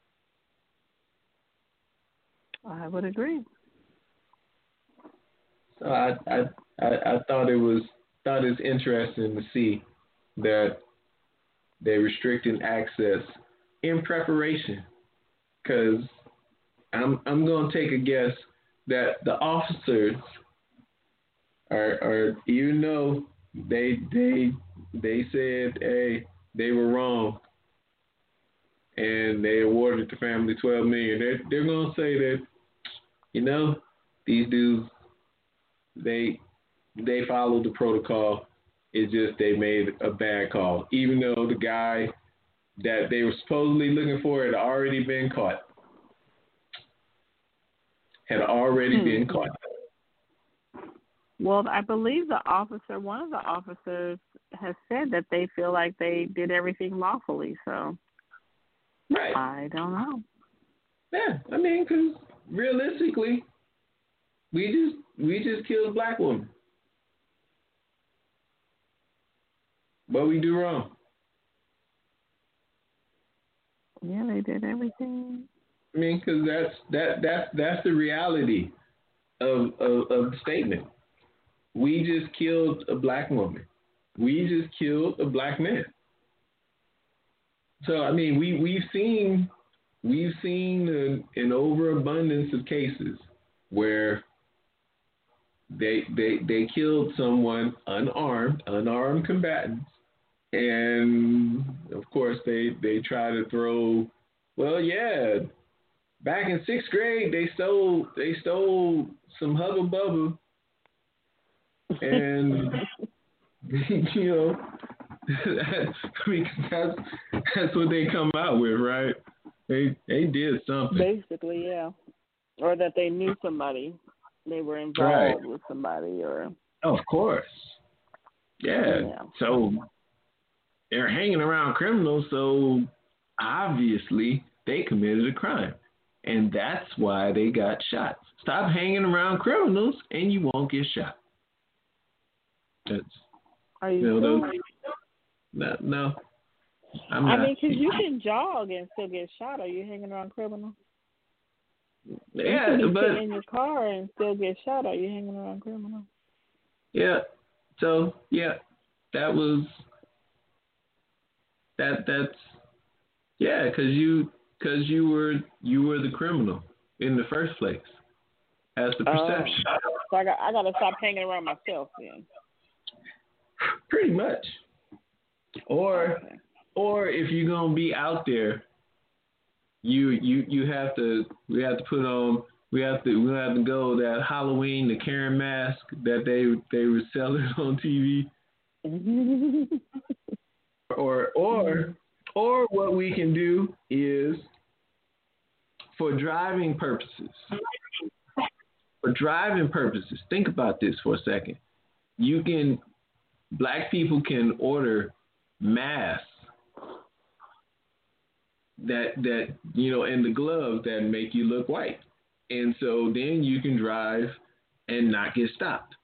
I would agree. So I, I I I thought it was thought it's interesting to see that they're restricting access in preparation, because I'm I'm gonna take a guess that the officers are are even though they they they said hey they were wrong and they awarded the family twelve million dollars, they're they're gonna say that, you know, these dudes they they followed the protocol. It's just they made a bad call, even though the guy that they were supposedly looking for had already been caught. Had already hmm. been caught. Well, I believe the officer, one of the officers, has said that they feel like they did everything lawfully. So, right. I don't know. Yeah, I mean, because realistically, we just we just killed a black woman. What we do wrong? Yeah, they did everything. I mean, because that's that that that's the reality of, of of the statement. We just killed a black woman. We just killed a black man. So I mean, we we've seen we've seen an, an overabundance of cases where they they they killed someone unarmed, unarmed combatants. And of course, they, they try to throw, well, yeah, back in sixth grade, they stole they stole some Hubba Bubba, and you know, that, I mean, that's that's what they come out with, right? They they did something. Basically, yeah, or that they knew somebody, they were involved right. with somebody, or of course, yeah. yeah. So. They're hanging around criminals, so obviously they committed a crime. And that's why they got shot. Stop hanging around criminals and you won't get shot. That's, Are you, you know, sure? No, no. I'm I not. mean, because you can jog and still get shot. Are you hanging around criminals? Yeah, you can but sit in your car and still get shot. Are you hanging around criminals? Yeah. So, yeah, that was... That that's yeah, cause you cause you were you were the criminal in the first place. That's the perception. Uh, so I got I gotta stop hanging around myself then. Pretty much. Or okay. or if you're gonna be out there, you you you have to we have to put on we have to we have to go that Halloween the Karen mask that they they were selling on T V. Or or or what we can do is for driving purposes. For driving purposes, think about this for a second. You can black people can order masks that that you know and the gloves that make you look white. And so then you can drive and not get stopped.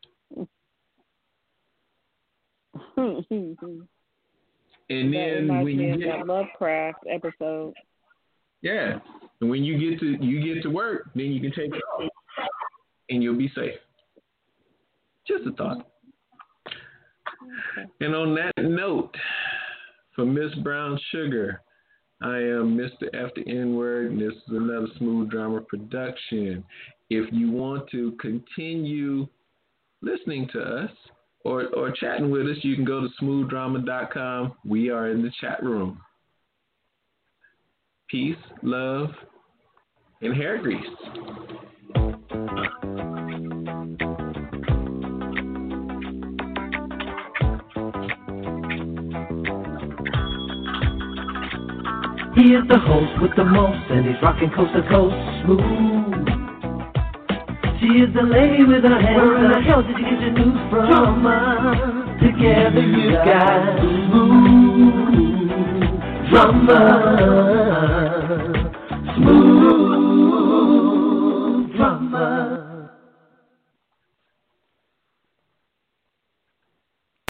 And then that when you get get that Lovecraft episode, yeah, and when you get to you get to work, then you can take it off, and you'll be safe. Just a thought. Okay. And on that note, for Miss Brown Sugar, I am Mister F the N-Word, and this is another Smooth Drama production. If you want to continue listening to us, Or, or chatting with us, you can go to smooth drama dot com. We are in the chat room. Peace, love, and hair grease. He is the host with the most, and he's rocking coast to coast. Smooth. She is the lady with her hands. Where in the hell did you get your news from? Drama. Together you got smooth drama.